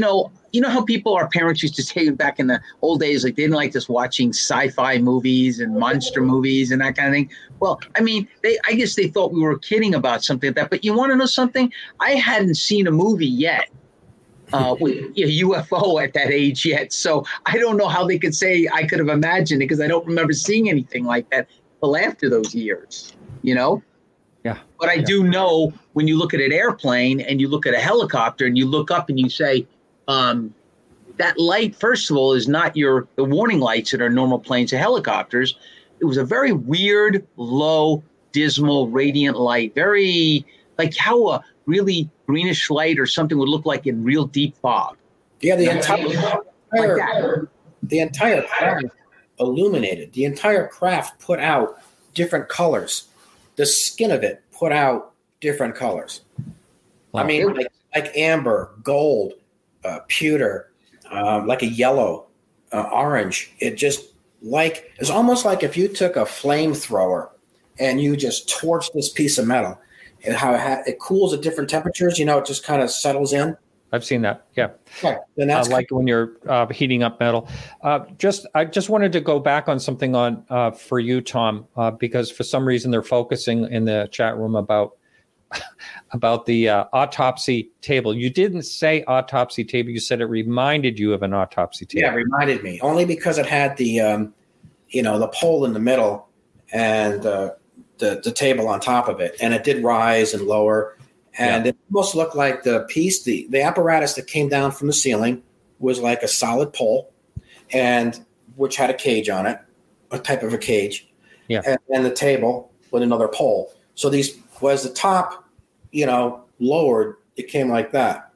you know how people, our parents used to say back in the old days, like they didn't like us watching sci-fi movies and monster movies and that kind of thing. Well, I mean, they, I guess they thought we were kidding about something like that. But you want to know something? I hadn't seen a movie yet uh, with a U F O at that age yet. So I don't know how they could say I could have imagined it, because I don't remember seeing anything like that till after those years, you know? Yeah. But I yeah. do know when you look at an airplane and you look at a helicopter and you look up and you say, um, that light, first of all, is not your the warning lights that are normal planes or helicopters. It was a very weird, low, dismal, radiant light, very like how a really greenish light or something would look like in real deep fog. Yeah, the entire, like entire the entire craft illuminated. The entire craft put out different colors. The skin of it put out different colors. Wow. I mean, like, like amber, gold, uh, pewter, um, like a yellow, uh, orange. It just like it's almost like if you took a flamethrower and you just torched this piece of metal, and how it, ha- it cools at different temperatures. You know, it just kind of settles in. I've seen that. Yeah. Right. Then that's uh, like when you're uh, heating up metal. Uh, just, I just wanted to go back on something on uh, for you, Tom, uh, because for some reason they're focusing in the chat room about about the uh, autopsy table. You didn't say autopsy table. You said it reminded you of an autopsy table. Yeah, it reminded me only because it had the, um, you know, the pole in the middle and uh, the the table on top of it, and it did rise and lower. And yeah. It almost looked like the piece, the, the apparatus that came down from the ceiling was like a solid pole, and which had a cage on it, a type of a cage. Yeah. And then the table with another pole. So these was the top, you know, lowered, it came like that.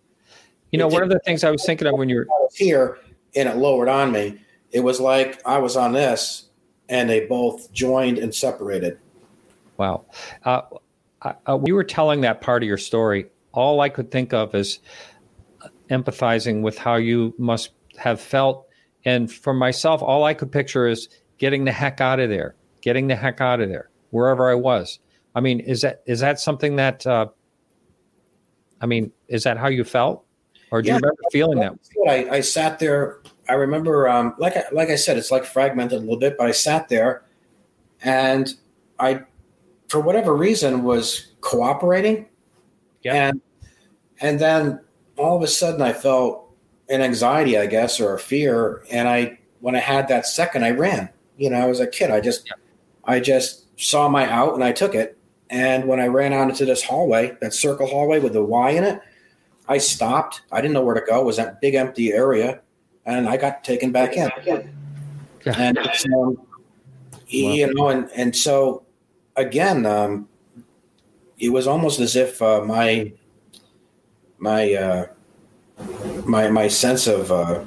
You know, it one of the things I was thinking of when you were here and it lowered on me, it was like I was on this and they both joined and separated. Wow. Uh, Uh, when you were telling that part of your story, all I could think of is empathizing with how you must have felt. And for myself, all I could picture is getting the heck out of there, getting the heck out of there, wherever I was. I mean, is that is that something that, uh, I mean, is that how you felt? Or do yeah, you remember feeling that? I, I sat there. I remember, um, like, I, like I said, it's like fragmented a little bit, but I sat there and I, for whatever reason, was cooperating. Yeah. And and then all of a sudden I felt an anxiety, I guess, or a fear. And I when I had that second, I ran. You know, I was a kid. I just yeah. I just saw my out and I took it. And when I ran out into this hallway, that circle hallway with the Y in it, I stopped. I didn't know where to go. It was that big empty area. And I got taken back in. Yeah. And um, wow. you know, and, and so again, um, it was almost as if uh, my my uh, my my sense of uh,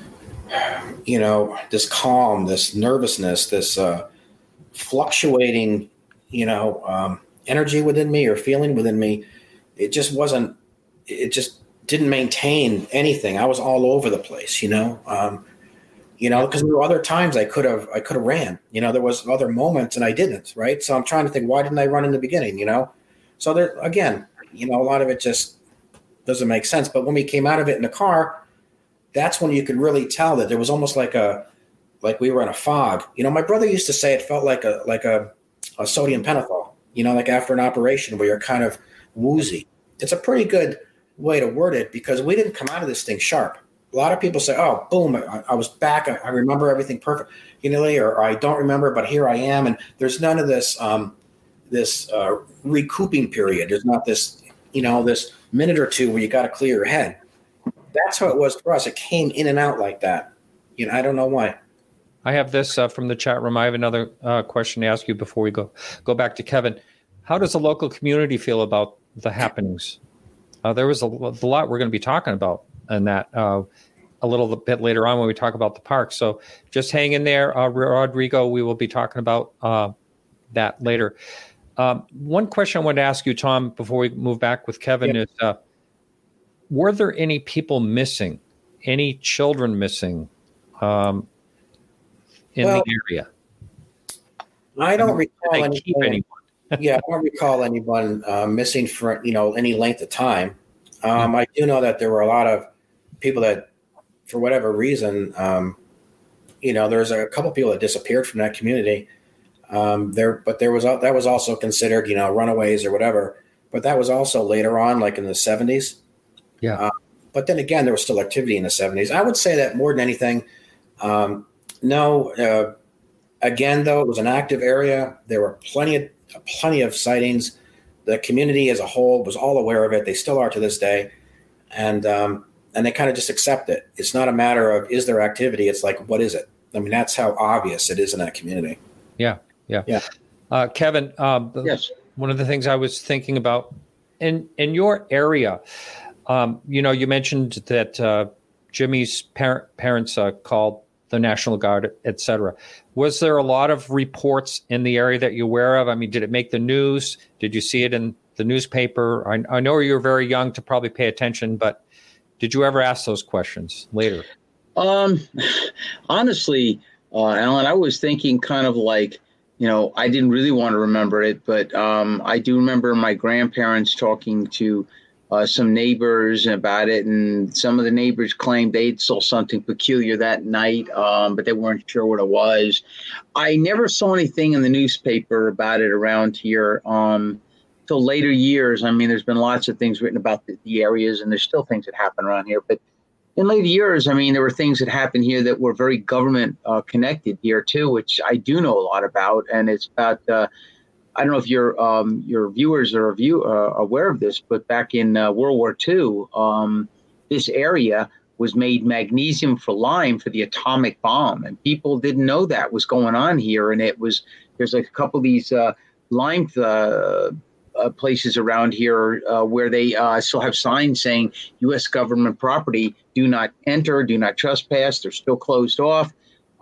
you know, this calm, this nervousness, this uh, fluctuating, you know, um, energy within me or feeling within me, it just wasn't. It just didn't maintain anything. I was all over the place, you know. Um, You know, because there were other times I could have I could have ran. You know, there was other moments and I didn't, right? So I'm trying to think, why didn't I run in the beginning, you know? So there again, you know, a lot of it just doesn't make sense. But when we came out of it in the car, that's when you could really tell that there was almost like a like we were in a fog. You know, my brother used to say it felt like a like a, a sodium pentothal, you know, like after an operation where you're kind of woozy. It's a pretty good way to word it because we didn't come out of this thing sharp. A lot of people say, oh, boom, I, I was back. I, I remember everything perfect, you know, or, or I don't remember, but here I am. And there's none of this um, this uh, recouping period. There's not this, you know, this minute or two where you got to clear your head. That's how it was for us. It came in and out like that. You know, I don't know why. I have this uh, from the chat room. I have another uh, question to ask you before we go go back to Kevin. How does the local community feel about the happenings? Uh, there was a, a lot we're going to be talking about. And that uh, a little bit later on when we talk about the park. So just hang in there, uh, Rodrigo. We will be talking about uh, that later. Um, one question I wanted to ask you, Tom, before we move back with Kevin yeah. is, uh, were there any people missing, any children missing um, in well, the area? I don't recall Did they keep anyone. yeah, I don't recall anyone uh, missing for, you know, any length of time. Um, I do know that there were a lot of people that, for whatever reason, um, you know, there's a couple people that disappeared from that community. Um, there, but there was that was also considered, you know, runaways or whatever. But that was also later on, like in the seventies. Yeah. Uh, but then again, there was still activity in the seventies. I would say that more than anything, um, no. Uh, again, though, it was an active area. There were plenty of plenty of sightings. The community as a whole was all aware of it. They still are to this day, and um, and they kind of just accept it. It's not a matter of is there activity. It's like, what is it? I mean, that's how obvious it is in that community. Yeah, yeah, yeah. Uh, Kevin, um, yes. One of the things I was thinking about in in your area, um, you know, you mentioned that uh, Jimmy's parent, parents uh, called the National Guard, et cetera. Was there a lot of reports in the area that you're aware of? I mean, did it make the news? Did you see it in the newspaper? I, I know you were very young to probably pay attention, but did you ever ask those questions later? Um, honestly, uh, Alan, I was thinking kind of like, you know, I didn't really want to remember it, but um, I do remember my grandparents talking to uh, some neighbors about it, and some of the neighbors claimed they saw something peculiar that night, um, but they weren't sure what it was. I never saw anything in the newspaper about it around here um, till later years. I mean, there's been lots of things written about the, the areas, and there's still things that happen around here, but in later years, I mean, there were things that happened here that were very government uh, connected here too, which I do know a lot about. And it's about, uh, I don't know if your um, your viewers are view, uh, aware of this, but back in uh, World War Two, um, this area was made magnesium for lime for the atomic bomb. And people didn't know that was going on here. And it was, there's like a couple of these uh, lime uh, uh, places around here uh, where they uh, still have signs saying U S government property, do not enter, do not trespass. They're still closed off.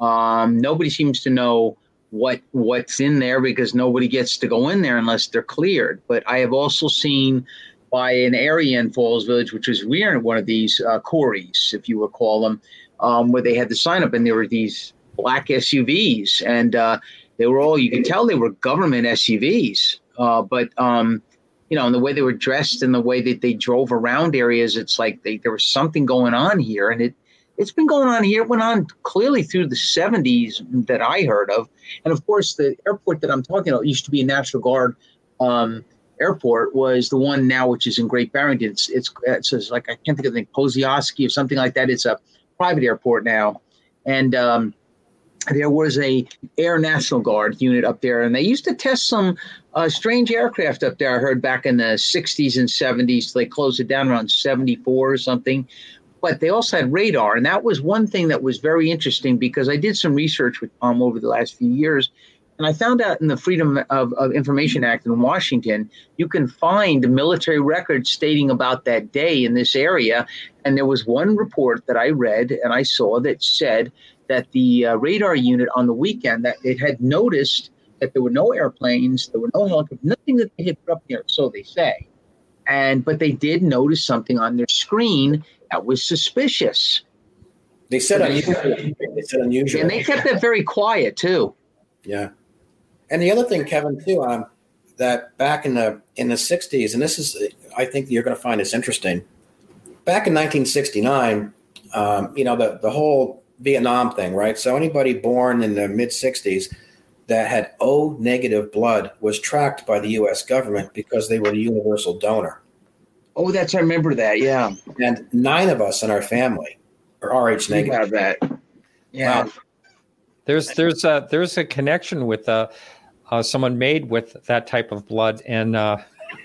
Um, nobody seems to know what what's in there because nobody gets to go in there unless they're cleared. But I have also seen by an area in Falls Village, which was near one of these uh, quarries, if you would call them, um, where they had the sign up and there were these black S U Vs. And uh, they were all, you could tell they were government S U Vs. Uh, but, um, you know, and the way they were dressed and the way that they drove around areas, it's like they, there was something going on here. And it, it's been going on here. It went on clearly through the seventies that I heard of. And, of course, the airport that I'm talking about used to be a National Guard um, airport, was the one now which is in Great Barrington. It's, it's, it's, it's like, I can't think of the name, Pozioski or something like that. It's a private airport now. And um, there was a Air National Guard unit up there, and they used to test some uh, strange aircraft up there. I heard back in the sixties and seventies. They closed it down around seventy-four or something. But they also had radar, and that was one thing that was very interesting because I did some research with Tom over the last few years, and I found out in the Freedom of, of Information Act in Washington, you can find military records stating about that day in this area. And there was one report that I read and I saw that said that the uh, radar unit on the weekend, that it had noticed that there were no airplanes, there were no helicopters, nothing that they had put up there, so they say. And but they did notice something on their screen that was suspicious. They said unusual. They said unusual. And they kept that very quiet too. Yeah. And the other thing, Kevin, too, um, that back in the in the sixties, and this is, I think you're going to find this interesting. Back in nineteen sixty-nine, um, you know, the the whole Vietnam thing, right? So anybody born in the mid sixties that had O negative blood was tracked by the U S government because they were a universal donor. Oh, that's, I remember that. Yeah. And nine of us in our family are R H negative. You have that. Yeah. Wow. There's, there's a, there's a connection with uh, uh, someone made with that type of blood. And uh,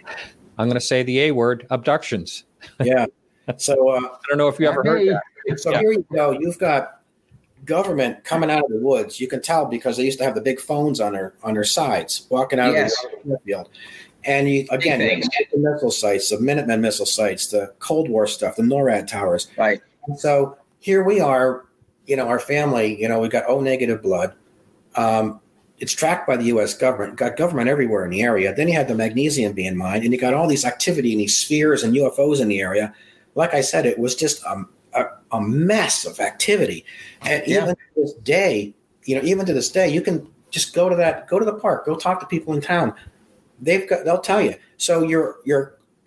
I'm going to say the A word, abductions. Yeah. So uh, I don't know if you ever heard that. So yeah. Here you go. You've got government coming out of the woods. You can tell because they used to have the big phones on their on their sides, walking out yes. of the field. And you again, you get the missile sites, the Minuteman missile sites, the Cold War stuff, the NORAD towers. Right. And so here we are, you know, our family, you know, we've got O negative blood. Um, it's tracked by the U S government. Got government everywhere in the area. Then you had the magnesium being mined, and you got all these activity in these spheres and U F Os in the area. Like I said, it was just um, a, a mess of activity. And yeah. even to this day, you know, even to this day, you can just go to that, go to the park, go talk to people in town. They've got, they'll tell you. So your your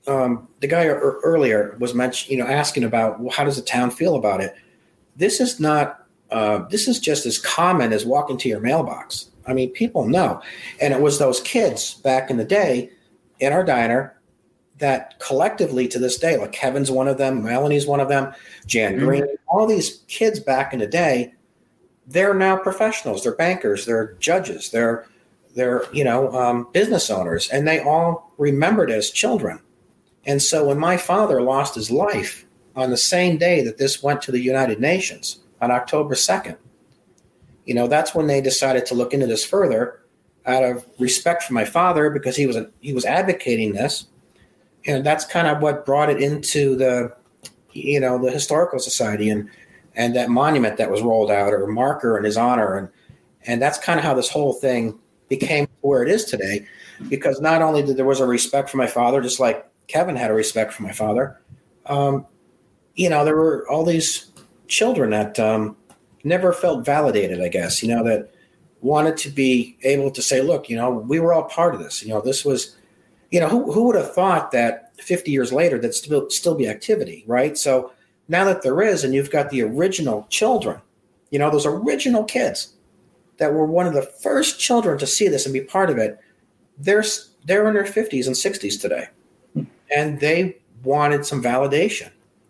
um, the guy er- earlier was mentioned, you know, asking about, well, how does the town feel about it? This is not, uh, this is just as common as walking to your mailbox. I mean, people know. And it was those kids back in the day in our diner that collectively to this day, like Kevin's one of them, Melanie's one of them, Jan Green, mm-hmm. all these kids back in the day, they're now professionals. They're bankers. They're judges. They're, they're you know, um, business owners. And they all remembered as children. And so when my father lost his life on the same day that this went to the United Nations on October second, you know, that's when they decided to look into this further out of respect for my father, because he was a, he was advocating this. And that's kind of what brought it into the, you know, the Historical Society and, and that monument that was rolled out, or marker in his honor. And, and that's kind of how this whole thing became where it is today, because not only did there was a respect for my father, just like Kevin had a respect for my father, um, you know, there were all these children that um, never felt validated, I guess, you know, that wanted to be able to say, look, you know, we were all part of this. You know, this was, you know, who, who would have thought that fifty years later there'd still, still be activity, right? So now that there is, and you've got the original children, you know, those original kids that were one of the first children to see this and be part of it, they're, they're in their fifties and sixties today. And they wanted some validation.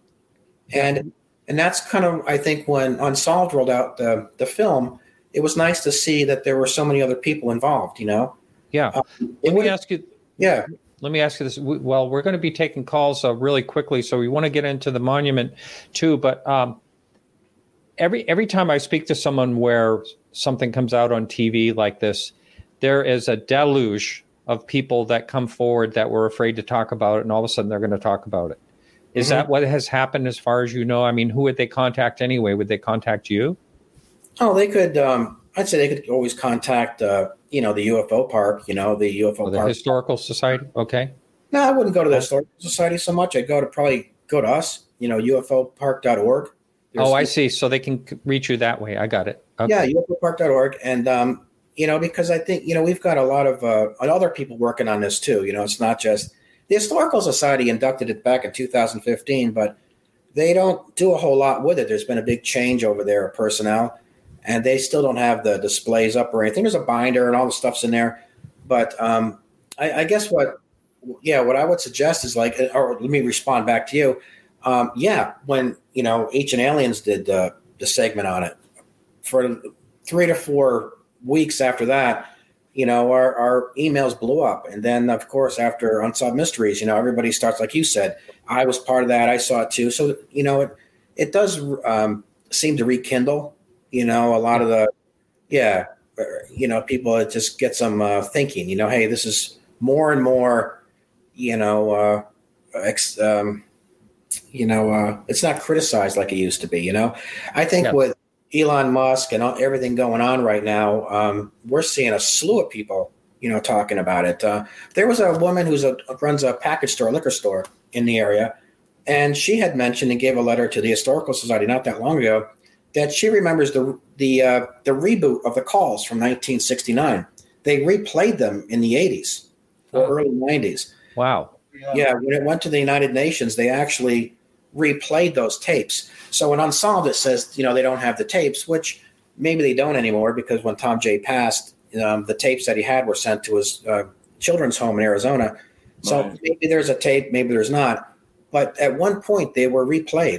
And and that's kind of, I think, when Unsolved rolled out the, the film, it was nice to see that there were so many other people involved, you know? Yeah. Uh, let me ask you. Yeah. Let me ask you this. Well, we're going to be taking calls uh, really quickly, so we want to get into the monument too. But um, every every time I speak to someone where something comes out on T V like this, there is a deluge of people that come forward that were afraid to talk about it, and all of a sudden they're going to talk about it. Is mm-hmm. that what has happened as far as you know? I mean, who would they contact anyway? Would they contact you? Oh, they could. Um, I'd say they could always contact, uh, you know, the U F O Park, you know, the U F O oh, the Park. Historical Society. Okay. No, I wouldn't go to the Historical Society so much. I'd go to probably go to us, you know, U F O park dot org. There's, oh, I see. So they can reach you that way. I got it. Okay. Yeah, U F O park dot org. And, um, you know, because I think, you know, we've got a lot of uh, other people working on this too. You know, it's not just the Historical Society inducted it back in two thousand fifteen, but they don't do a whole lot with it. There's been a big change over there of personnel, and they still don't have the displays up or anything. There's a binder and all the stuff's in there. But um, I, I guess what, yeah, what I would suggest is like, or let me respond back to you. Um, yeah, when, you know, Ancient Aliens did uh, the segment on it, for three to four weeks after that, you know, our, our emails blew up. And then, of course, after Unsolved Mysteries, you know, everybody starts, like you said, I was part of that. I saw it too. So, you know, it, it does um, seem to rekindle, you know, a lot of the, yeah, you know, people just get some uh, thinking, you know, hey, this is more and more, you know, uh, ex, um, you know, uh, it's not criticized like it used to be, you know. I think yeah. with Elon Musk and all, everything going on right now, um, we're seeing a slew of people, you know, talking about it. Uh, there was a woman who's a runs a package store, a liquor store in the area, and she had mentioned and gave a letter to the Historical Society not that long ago that she remembers the the uh, the reboot of the Calls from nineteen sixty-nine. They replayed them in the eighties or oh. early nineties. Wow. Yeah. yeah, when it went to the United Nations, they actually replayed those tapes. So in Unsolved, it says, you know, they don't have the tapes, which maybe they don't anymore, because when Tom J passed, um, the tapes that he had were sent to his uh, children's home in Arizona. So right. maybe there's a tape, maybe there's not. But at one point, they were replayed.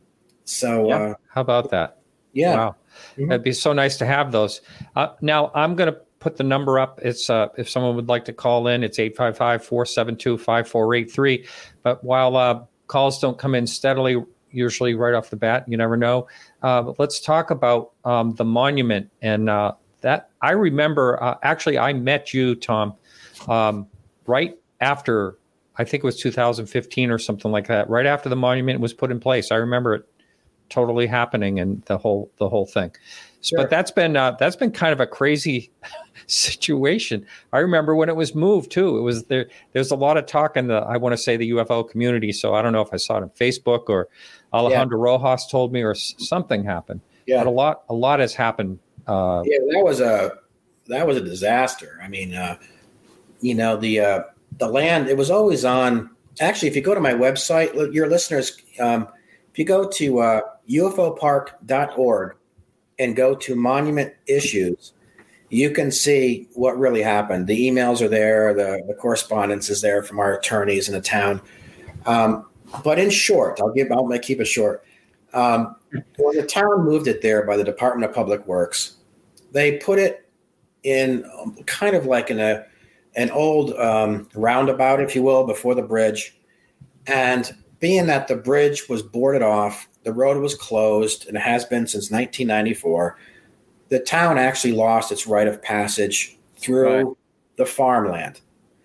So yeah. uh, how about that? Yeah. Wow. Mm-hmm. It'd be so nice to have those. Uh, now, I'm going to put the number up. It's uh, if someone would like to call in, it's eight five five, four seven two, five four eight three. But while uh, calls don't come in steadily, usually right off the bat, you never know. Uh, but let's talk about um, the monument. And uh, that I remember, uh, actually, I met you, Tom, um, right after, I think it was two thousand fifteen or something like that, right after the monument was put in place. I remember it totally happening and the whole the whole thing. Sure. But that's been uh, that's been kind of a crazy situation. I remember when it was moved too. It was there. There's a lot of talk in the, I want to say, the U F O community. So I don't know if I saw it on Facebook or Alejandro yeah. Rojas told me, or something happened. Yeah, but a lot a lot has happened. Uh, yeah, that was a that was a disaster. I mean, uh, you know, the uh, the land, it was always on actually, if you go to my website, your listeners, um, if you go to uh, U F O park dot org and go to monument issues, you can see what really happened. The emails are there. The, the correspondence is there from our attorneys in the town. Um, but in short, I'll give, I'll keep it short. Um, when the town moved it there by the Department of Public Works, they put it in kind of like in a, an old um, roundabout, if you will, before the bridge. And being that the bridge was boarded off, the road was closed, and it has been since nineteen ninety-four, the town actually lost its right of passage through right. the farmland.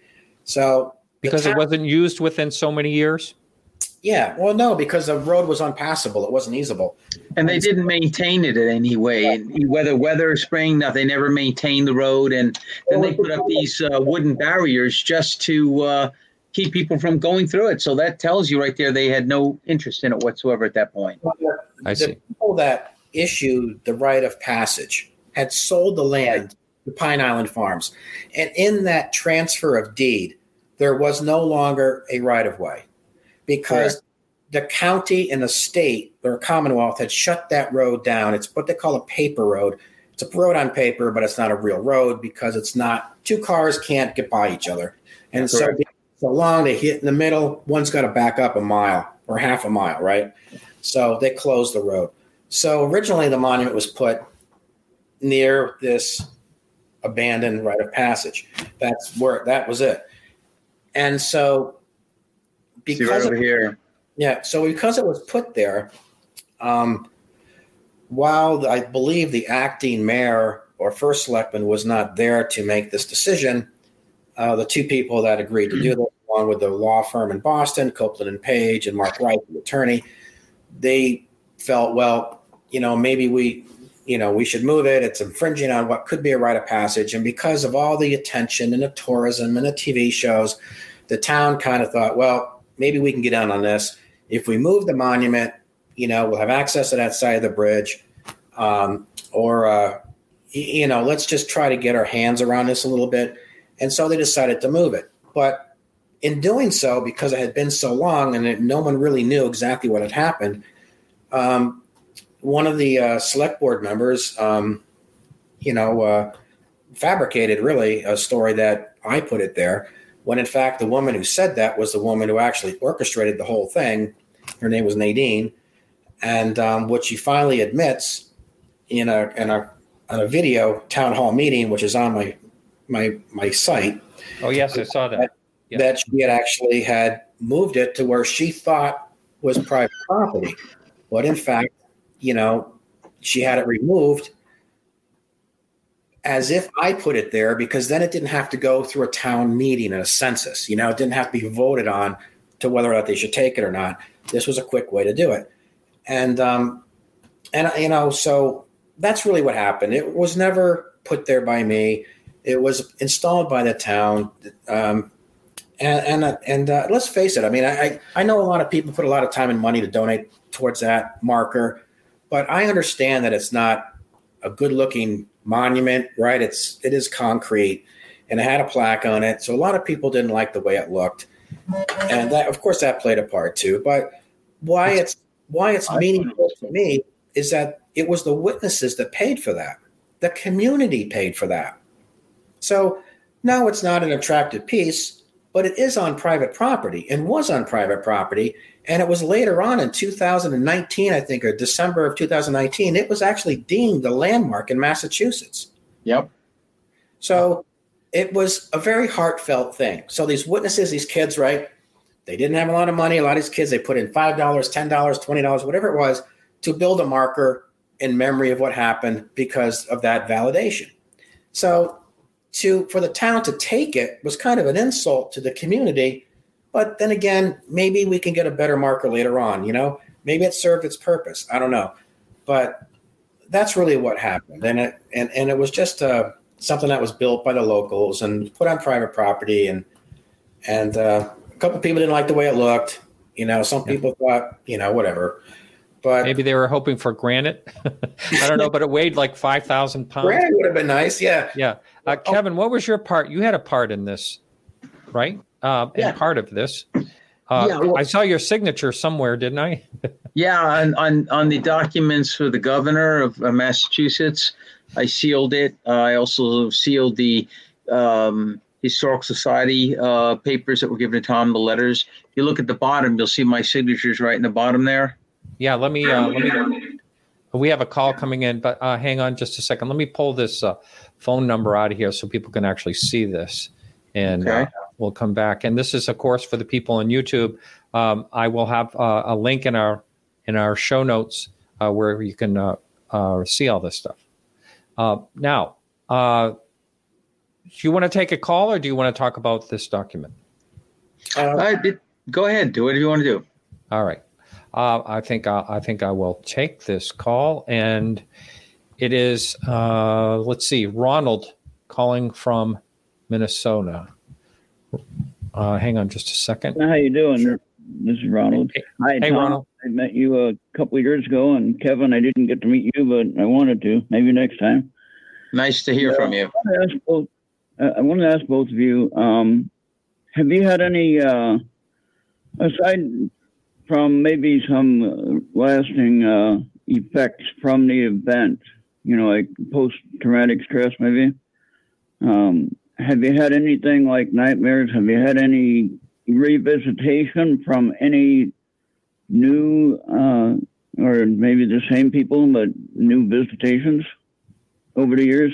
So because town, it wasn't used within so many years? Yeah. Well, no, because the road was unpassable. It wasn't easeable. And they didn't maintain it in any way. And whether weather or spring, no, they never maintained the road. And then they put up these uh, wooden barriers just to uh, keep people from going through it. So that tells you right there they had no interest in it whatsoever at that point. I see. The people that issued the right of passage had sold the land to Pine Island Farms. And in that transfer of deed, there was no longer a right of way because Correct. the county and the state, or Commonwealth, had shut that road down. It's what they call a paper road. It's a road on paper, but it's not a real road because it's not, two cars can't get by each other. And Correct. so so long, they hit in the middle, one's got to back up a mile or half a mile, right? So they closed the road. So originally the monument was put near this abandoned rite of passage. That's where that was it. And so because right over of, here. Yeah, so because it was put there, um, while the, I believe the acting mayor or first selectman was not there to make this decision, uh, the two people that agreed to do this, along with the law firm in Boston, Copeland and Page, and Mark Wright, the attorney, they felt, well, you know, maybe we, you know, we should move it. It's infringing on what could be a rite of passage. And because of all the attention and the tourism and the T V shows, the town kind of thought, well, maybe we can get down on this. If we move the monument, you know, we'll have access to that side of the bridge. Um, or, uh, you know, let's just try to get our hands around this a little bit. And so they decided to move it. But in doing so, because it had been so long and it, no one really knew exactly what had happened, um, one of the uh, select board members, um, you know, uh, fabricated really a story that I put it there, when in fact the woman who said that was the woman who actually orchestrated the whole thing. Her name was Nadine. And um, what she finally admits in a, in a, in a video town hall meeting, which is on my my my site. Oh, yes, I saw that. That, yeah. that she had actually had moved it to where she thought was private property. But in fact, you know, she had it removed as if I put it there, because then it didn't have to go through a town meeting and a census. You know, it didn't have to be voted on to whether or not they should take it or not. This was a quick way to do it. And, um, and you know, so that's really what happened. It was never put there by me. It was installed by the town. Um, and and, and uh, let's face it. I mean, I, I know a lot of people put a lot of time and money to donate towards that marker, but I understand that it's not a good looking monument, right? It's, it is concrete and it had a plaque on it. So a lot of people didn't like the way it looked. And that, of course, that played a part too. But why it's, why it's meaningful to me is that it was the witnesses that paid for that. The community paid for that. So now it's not an attractive piece, but it is on private property and was on private property. And it was later on in two thousand nineteen, I think, or December of two thousand nineteen, it was actually deemed a landmark in Massachusetts. Yep. So it was a very heartfelt thing. So these witnesses, these kids, right, they didn't have a lot of money. A lot of these kids, they put in five dollars, ten dollars, twenty dollars, whatever it was, to build a marker in memory of what happened because of that validation. So to for the town to take it was kind of an insult to the community. But then again, maybe we can get a better marker later on, you know? Maybe it served its purpose. I don't know. But that's really what happened. And it and, and it was just uh, something that was built by the locals and put on private property. And and uh, a couple of people didn't like the way it looked. You know, some people thought, you know, whatever. But maybe they were hoping for granite. I don't know, but it weighed like five thousand pounds. Granite would have been nice, yeah. Yeah. Uh, Kevin, what was your part? You had a part in this, right? Uh, yeah. And part of this. Uh, Yeah, well- I saw your signature somewhere, didn't I? Yeah, on, on, on the documents for the governor of uh, Massachusetts, I sealed it. Uh, I also sealed the um, Historical Society uh, papers that were given to Tom, the letters. If you look at the bottom, you'll see my signatures right in the bottom there. Yeah, let me, uh, let me, we have a call coming in, but uh, hang on just a second. Let me pull this uh, phone number out of here so people can actually see this. And Okay. uh, we'll come back. And this is, of course, for the people on YouTube. Um, I will have uh, a link in our in our show notes uh, where you can uh, uh, see all this stuff. Uh, now, uh, do you want to take a call or do you want to talk about this document? Uh, I did, go ahead. Do whatever you want to do. All right. Uh, I think I, I think I will take this call, and it is uh, let's see, Ronald calling from Minnesota. Uh, hang on just a second. How you doing? This is Ronald. Hey, Hi, hey Tom. Ronald. I met you a couple of years ago, and Kevin, I didn't get to meet you, but I wanted to. Maybe next time. Nice to hear Uh, from you. I want to ask both, uh, I want to ask both of you, um, have you had any, uh, aside from maybe some uh, lasting uh, effects from the event, you know, like post-traumatic stress maybe, um, have you had anything like nightmares? Have you had any revisitation from any new, uh, or maybe the same people, but new visitations over the years?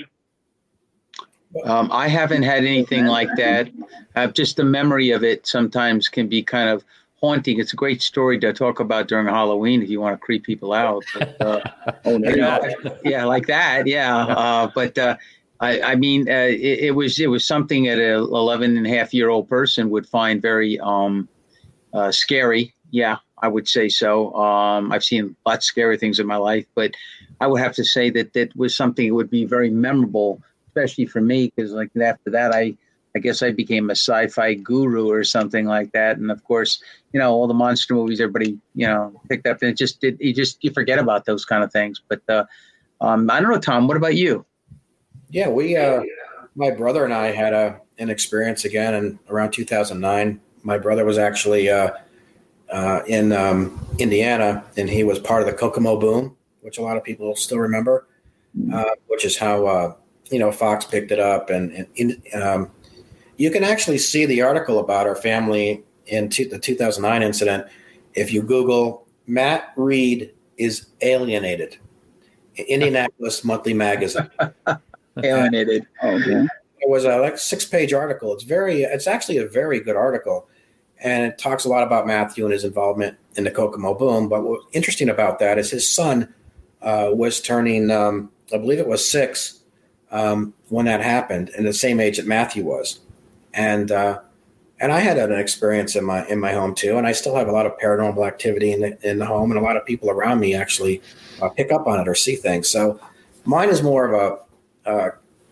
Um, I haven't had anything like that. Uh, just the memory of it sometimes can be kind of haunting. It's a great story to talk about during Halloween if you want to creep people out. But, uh, you know, yeah, like that. Yeah. Uh, but uh, I, I mean, uh, it, it was it was something that an eleven and a half year old person would find very um, uh, scary. Yeah, I would say so. Um, I've seen lots of scary things in my life, but I would have to say that that was something that would be very memorable, especially for me, because like after that, I, I guess I became a sci-fi guru or something like that. And of course, you know, all the monster movies, everybody, you know, picked up, and it just did, you just, you forget about those kind of things. But uh, um, I don't know, Tom, what about you? Yeah, we, uh, my brother and I had a, an experience again in around two thousand nine. My brother was actually uh, uh, in um, Indiana, and he was part of the Kokomo boom, which a lot of people still remember, uh, which is how, uh, you know, Fox picked it up. And, and in, um, you can actually see the article about our family in two, the two thousand nine incident. If you Google Matt Reed is alienated, Indianapolis Monthly Magazine. Alienated. Okay. It was a like six page article. It's very, it's actually a very good article. And it talks a lot about Matthew and his involvement in the Kokomo boom. But what's interesting about that is his son uh, was turning, um, I believe it was six um, when that happened, and the same age that Matthew was. And uh, and I had an experience in my in my home too, and I still have a lot of paranormal activity in the in the home, and a lot of people around me actually uh, pick up on it or see things. So mine is more of a uh,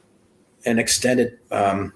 an extended um,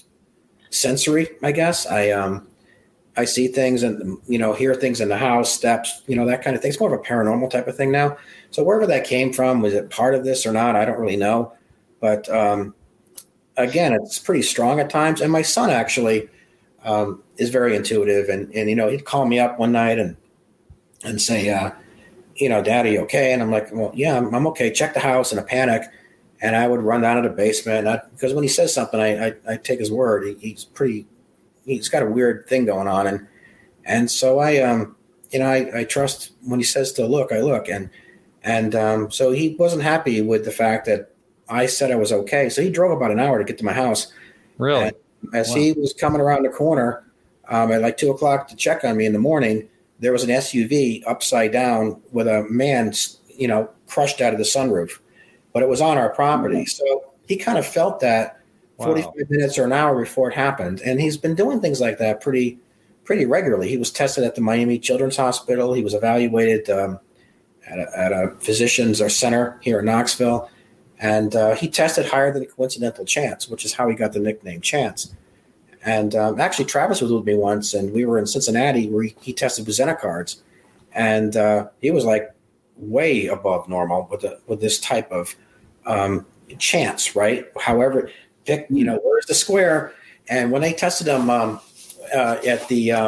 sensory, I guess. I um, I see things and, you know, hear things in the house, steps, you know, that kind of thing. It's more of a paranormal type of thing now. So wherever that came from, was it part of this or not? I don't really know. But um, again, it's pretty strong at times. And my son actually um, is very intuitive. And, and, you know, he'd call me up one night and and say, uh, you know, Daddy, okay? And I'm like, well, yeah, I'm, I'm okay. Check the house in a panic. And I would run down to the basement. I, because when he says something, I, I, I take his word. He, he's pretty, he's got a weird thing going on. And and so I, um, you know, I, I trust when he says to look, I look. And, and um, so he wasn't happy with the fact that I said I was okay. So he drove about an hour to get to my house. Really? And as Wow. he was coming around the corner um, at like two o'clock to check on me in the morning, there was an S U V upside down with a man, you know, crushed out of the sunroof. But it was on our property. So he kind of felt that Wow. forty-five minutes or an hour before it happened. And he's been doing things like that pretty pretty regularly. He was tested at the Miami Children's Hospital. He was evaluated um, at, a, at a physician's or center here in Knoxville. And uh, he tested higher than a coincidental chance, which is how he got the nickname Chance. And um, actually, Travis was with me once, and we were in Cincinnati where he, he tested with Xenocards. And uh, he was like way above normal with the, with this type of um, chance, right? However, pick, you know, where's the square? And when they tested him um, uh, at the um,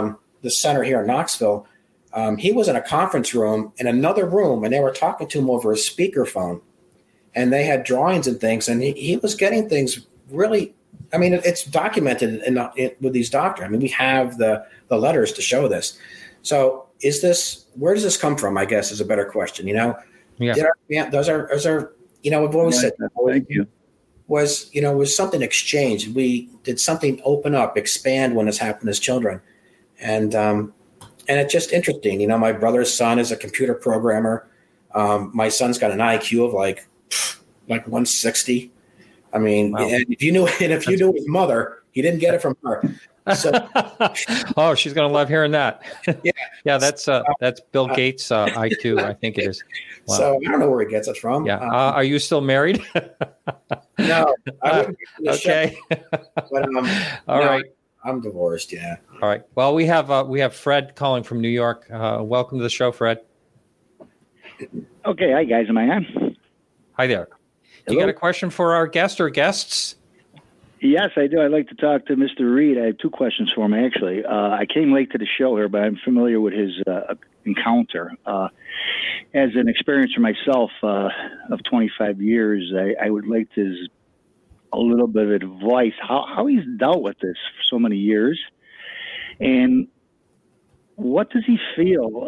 the center here in Knoxville, um, he was in a conference room in another room, and they were talking to him over a speakerphone, and they had drawings and things, and he, he was getting things really. I mean, it, it's documented in, in, with these doctors. I mean, we have the the letters to show this. So, is this where does this come from? I guess is a better question. You know, yeah, Did our, yeah those are those are you know we've always Yeah, said. thank you. Was, you know, was something exchanged. We did something open up, expand when this happened as children. And um, and it's just interesting. You know, my brother's son is a computer programmer. Um, my son's got an I Q of like like one sixty. I mean, Wow. and if you knew and if you knew his mother, he didn't get it from her. So, oh, she's going to love hearing that. yeah, yeah, that's uh, that's Bill Gates' uh, I Q, I think it is. Wow. So I don't know where he gets it from. Yeah. Um, Uh, are you still married? no. I wouldn't be okay. But, um, All no, right. I'm divorced. Yeah. All right. Well, we have uh, we have Fred calling from New York. Uh, welcome to the show, Fred. Okay. Hi, guys. Am I on? Hi there. Do you got a question for our guest or guests? Yes, I do. I'd like to talk to Mister Reed. I have two questions for him, actually. Uh, I came late to the show here, but I'm familiar with his uh, encounter. Uh, as an experiencer myself uh, of twenty-five years, I, I would like to a little bit of advice how, how he's dealt with this for so many years. And what does he feel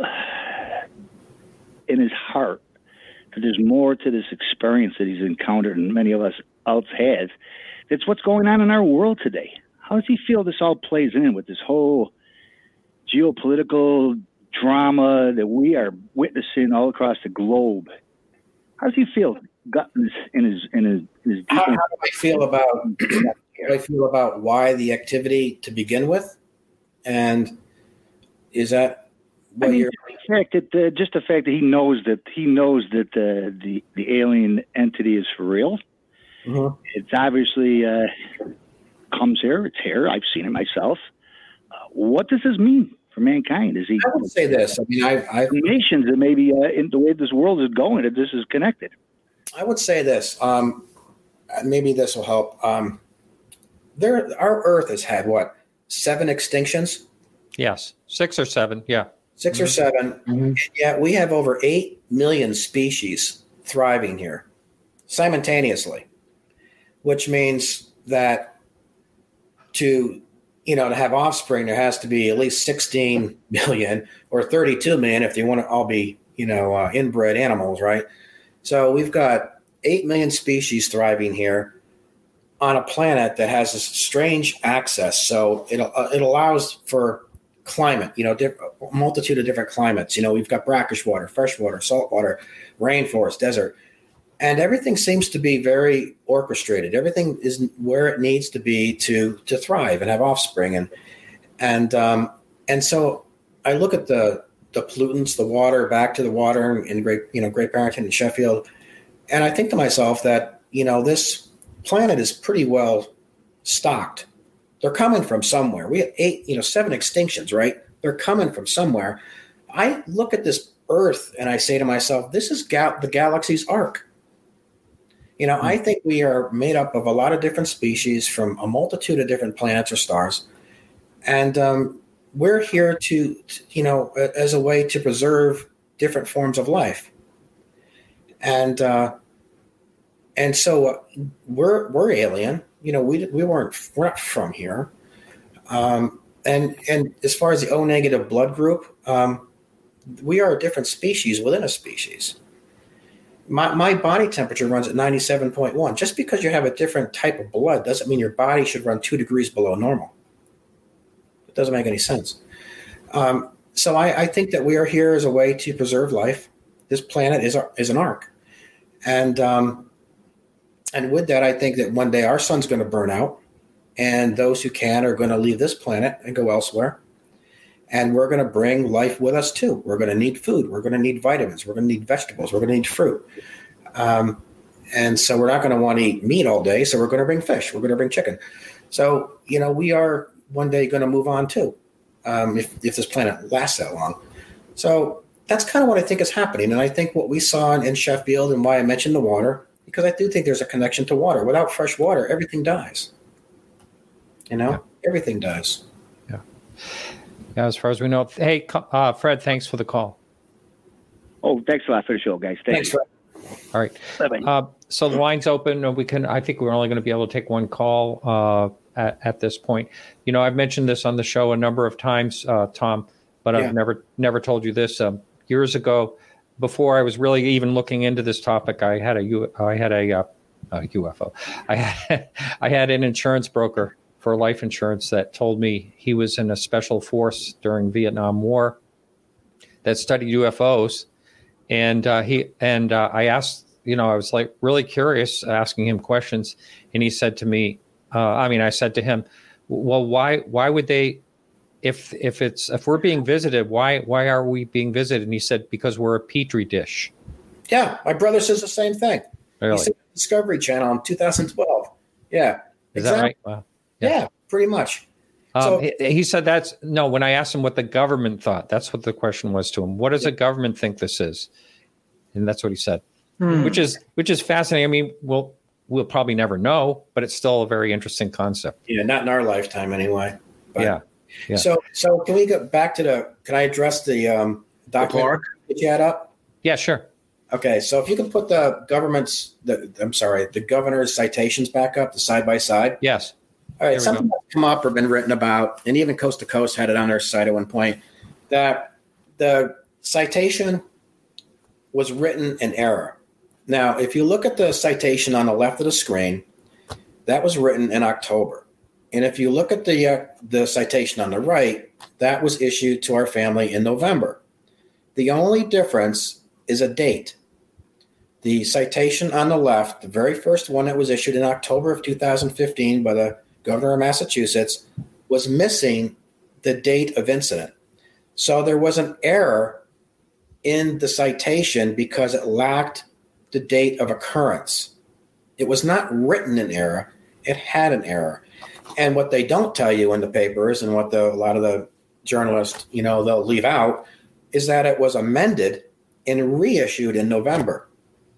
in his heart that there's more to this experience that he's encountered and many of us else have? It's what's going on in our world today. How does he feel this all plays in with this whole geopolitical drama that we are witnessing all across the globe? How does he feel in his in his in his, in his how, how do I feel about how do I feel about why the activity to begin with? And is that what I mean, you're the fact that uh, just the fact that he knows that he knows that uh, the the alien entity is for real. Mm-hmm. It's obviously uh, comes here. It's here. I've seen it myself. Uh, what does this mean for mankind? Is he? I would say this. I mean, I've, I've nations that maybe uh, in the way this world is going, that this is connected. I would say this. Um, maybe this will help. Um, there, our Earth has had what seven extinctions? Yes, six or seven. Yeah, six mm-hmm. or seven. Mm-hmm. Yeah, we have over eight million species thriving here simultaneously. Which means that to, you know, to have offspring, there has to be at least sixteen million or thirty-two million if they want to all be, you know, uh, inbred animals, right? So we've got eight million species thriving here on a planet that has this strange access. So it, uh, it allows for climate, you know, diff- a multitude of different climates. You know, we've got brackish water, fresh water, salt water, rainforest, desert. And everything seems to be very orchestrated. Everything is where it needs to be to to thrive and have offspring. And and um, and so I look at the the pollutants, the water, back to the water in Great you know Great Barrington and Sheffield, and I think to myself that you know this planet is pretty well stocked. They're coming from somewhere. We have eight, you know, seven extinctions, right? They're coming from somewhere. I look at this Earth and I say to myself, this is ga- the galaxy's arc. You know, I think we are made up of a lot of different species from a multitude of different planets or stars. And um, we're here to, to, you know, as a way to preserve different forms of life. And uh, and so uh, we're we're alien. You know, we we weren't we're not from here. Um, and and as far as the O negative blood group, um, we are a different species within a species. My my body temperature runs at ninety-seven point one. Just because you have a different type of blood doesn't mean your body should run two degrees below normal. It doesn't make any sense. Um, so I, I think that we are here as a way to preserve life. This planet is our, is an arc, and um, and with that, I think that one day our sun's going to burn out, and those who can are going to leave this planet and go elsewhere. And we're going to bring life with us, too. We're going to need food. We're going to need vitamins. We're going to need vegetables. We're going to need fruit. Um, and so we're not going to want to eat meat all day. So we're going to bring fish. We're going to bring chicken. So, you know, we are one day going to move on, too, um, if, if this planet lasts that long. So that's kind of what I think is happening. And I think what we saw in, in Sheffield and why I mentioned the water, because I do think there's a connection to water. Without fresh water, everything dies. You know, yeah. Everything dies. Yeah. Yeah, as far as we know. Hey, uh, Fred, thanks for the call. Oh, thanks a lot for the show, guys. Thanks, Fred. All right. Bye-bye. Uh, so the line's open, and we can. I think we're only going to be able to take one call uh, at, at this point. You know, I've mentioned this on the show a number of times, uh, Tom, but Yeah. I've never never told you this. Um, years ago, before I was really even looking into this topic, I had a U, I had a, uh, a U F O. I had I had an insurance broker for life insurance that told me he was in a special force during Vietnam War that studied U F Os. And uh, he and uh, I asked, you know, I was like really curious, asking him questions, and he said to me, uh, I mean, I said to him, well, why why would they, if if it's if we're being visited, why why are we being visited? And he said, because we're a petri dish. Yeah, my brother says the same thing. Really? He said Discovery Channel in two thousand twelve. Yeah, Is exactly. that right? Wow. Yeah. pretty much. Um, So- he, he said that's no. When I asked him what the government thought, that's what the question was to him. What does the government think this is? And that's what he said, Hmm. which is which is fascinating. I mean, we'll we'll probably never know, but it's still a very interesting concept. Yeah, not in our lifetime anyway. But- Yeah. Yeah. So, so can we go back to the? Can I address the um, document that you had up? Yeah, sure. Okay, so if you can put the government's, the I'm sorry, the governor's citations back up, the side by side. Yes. All There right, we something go. that's come up or been written about, and even Coast to Coast had it on their site at one point, that the citation was written in error. Now, if you look at the citation on the left of the screen, that was written in October. And if you look at the uh, the citation on the right, that was issued to our family in November. The only difference is a date. The citation on the left, the very first one that was issued in October of two thousand fifteen by the governor of Massachusetts, was missing the date of incident. So there was an error in the citation because it lacked the date of occurrence. It was not written in error, it had an error. And what they don't tell you in the papers, and what the, a lot of the journalists, you know, they'll leave out, is that it was amended and reissued in November.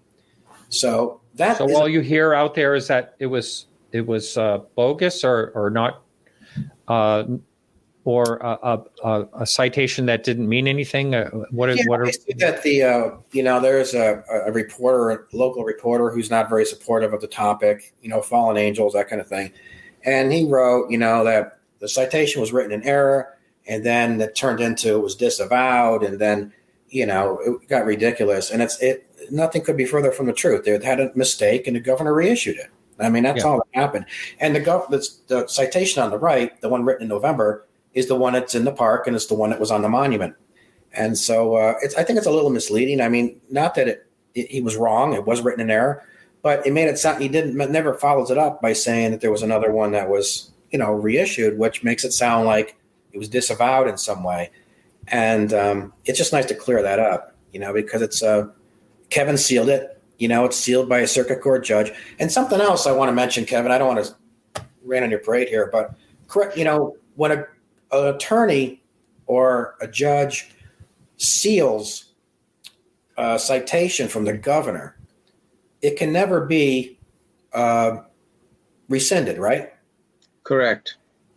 So that So is all you hear out there is that it was it was uh, bogus or or not, uh, or a, a, a citation that didn't mean anything. Uh, what? Yeah, what are I see that the uh, you know there's a, a reporter, a local reporter who's not very supportive of the topic. You know, fallen angels, that kind of thing. And he wrote, you know, that the citation was written in error, and then it turned into it was disavowed, and then you know it got ridiculous. And it's it nothing could be further from the truth. They had a mistake, and the governor reissued it. I mean, that's Yeah. all that happened. And the gov the, the citation on the right, the one written in November, is the one that's in the park, and it's the one that was on the monument. And so uh, it's I think it's a little misleading. I mean, not that it, it he was wrong; it was written in error. But it made it sound he didn't never follows it up by saying that there was another one that was, you know, reissued, which makes it sound like it was disavowed in some way. And um, it's just nice to clear that up, you know, because it's uh, Kevin sealed it. You know, it's sealed by a circuit court judge. And something else I want to mention, Kevin, I don't want to rain on your parade here, but correct, you know, when a, an attorney or a judge seals a citation from the governor, it can never be uh, rescinded, right? Correct.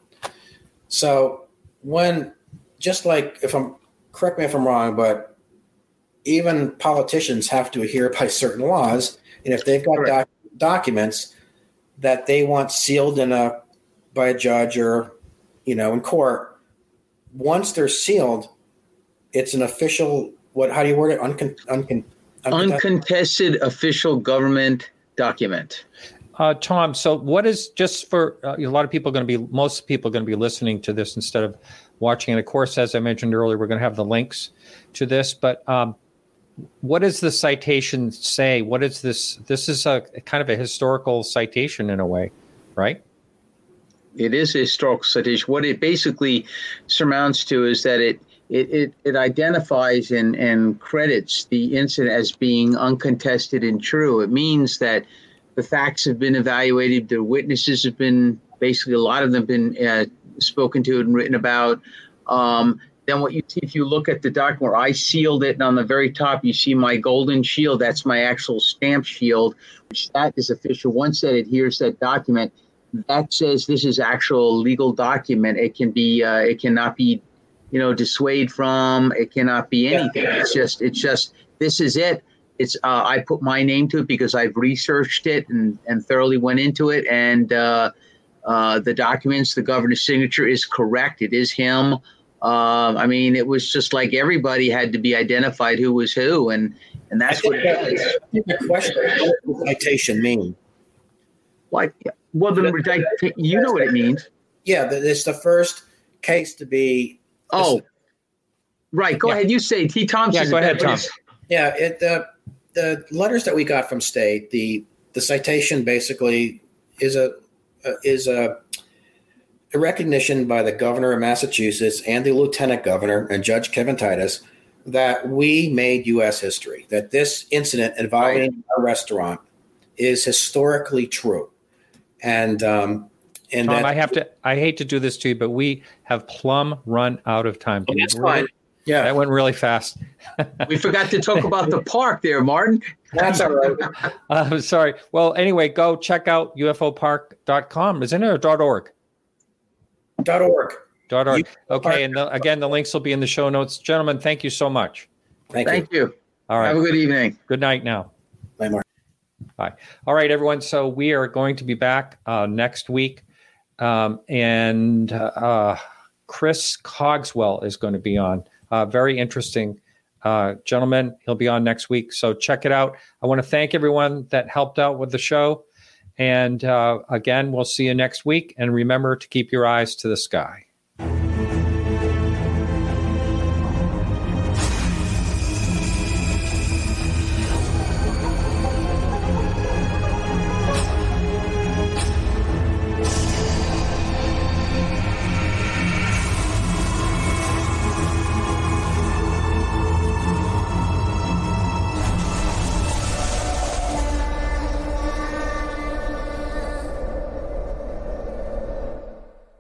So when, just like if I'm, correct me if I'm wrong, but even politicians have to adhere by certain laws, and if they've got doc- documents that they want sealed in a by a judge or you know in court, once they're sealed, it's an official. What? How do you word it? Uncon, uncon, Uncontested official government document. Uh, Tom, so what is just for uh, a lot of people going to be, most people are going to be listening to this instead of watching. And of course, as I mentioned earlier, we're going to have the links to this. But um, what does the citation say? What is this? This is a kind of a historical citation in a way, right? It is a historical citation. What it basically surmounts to is that it it it, it identifies and, and credits the incident as being uncontested and true. It means that the facts have been evaluated. The witnesses have been basically a lot of them been uh, spoken to and written about. Um, then what you see, if you look at the document where I sealed it, and on the very top you see my golden shield. That's my actual stamp shield, which that is official. Once that adheres to that document, that says this is actual legal document. It can be, uh, it cannot be you know, dissuade from. It cannot be anything. Yeah. It's just, it's just, this is it. It's, uh, I put my name to it because I've researched it and, and thoroughly went into it. And uh, uh, the documents, the governor's signature is correct. It is him. Uh, I mean, it was just like everybody had to be identified who was who. And, and that's what it is. I think the question, what does the citation mean? Like, well, the, you know what it means. Yeah, it's the first case to be. Oh, right. Go yeah. ahead. You say T. Thompson. Yeah, go ahead, Tom. Yeah, it, the the letters that we got from state, the the citation basically is a uh, is a, a recognition by the governor of Massachusetts and the lieutenant governor and Judge Kevin Titus that we made U S history. That this incident involving right. a restaurant is historically true, and um, and Tom, that, I have to. I hate to do this to you, but we have plumb run out of time. Oh, that's fine. Yeah, that went really fast. We forgot to talk about the park there, Martin. That's all right. I'm uh, sorry. Well, anyway, go check out U F O park dot com. Isn't it or dot .org? Dot .org. Dot .org. Okay, and the, again, the links will be in the show notes. Gentlemen, thank you so much. Thank, thank you. you. All right. Have a good evening. Good night now. Bye, Mark. Bye. All right, everyone. So we are going to be back uh, next week. Um, and uh, Chris Cogswell is going to be on. Uh, very interesting uh, gentleman. He'll be on next week. So check it out. I want to thank everyone that helped out with the show. And uh, again, we'll see you next week. And remember to keep your eyes to the sky.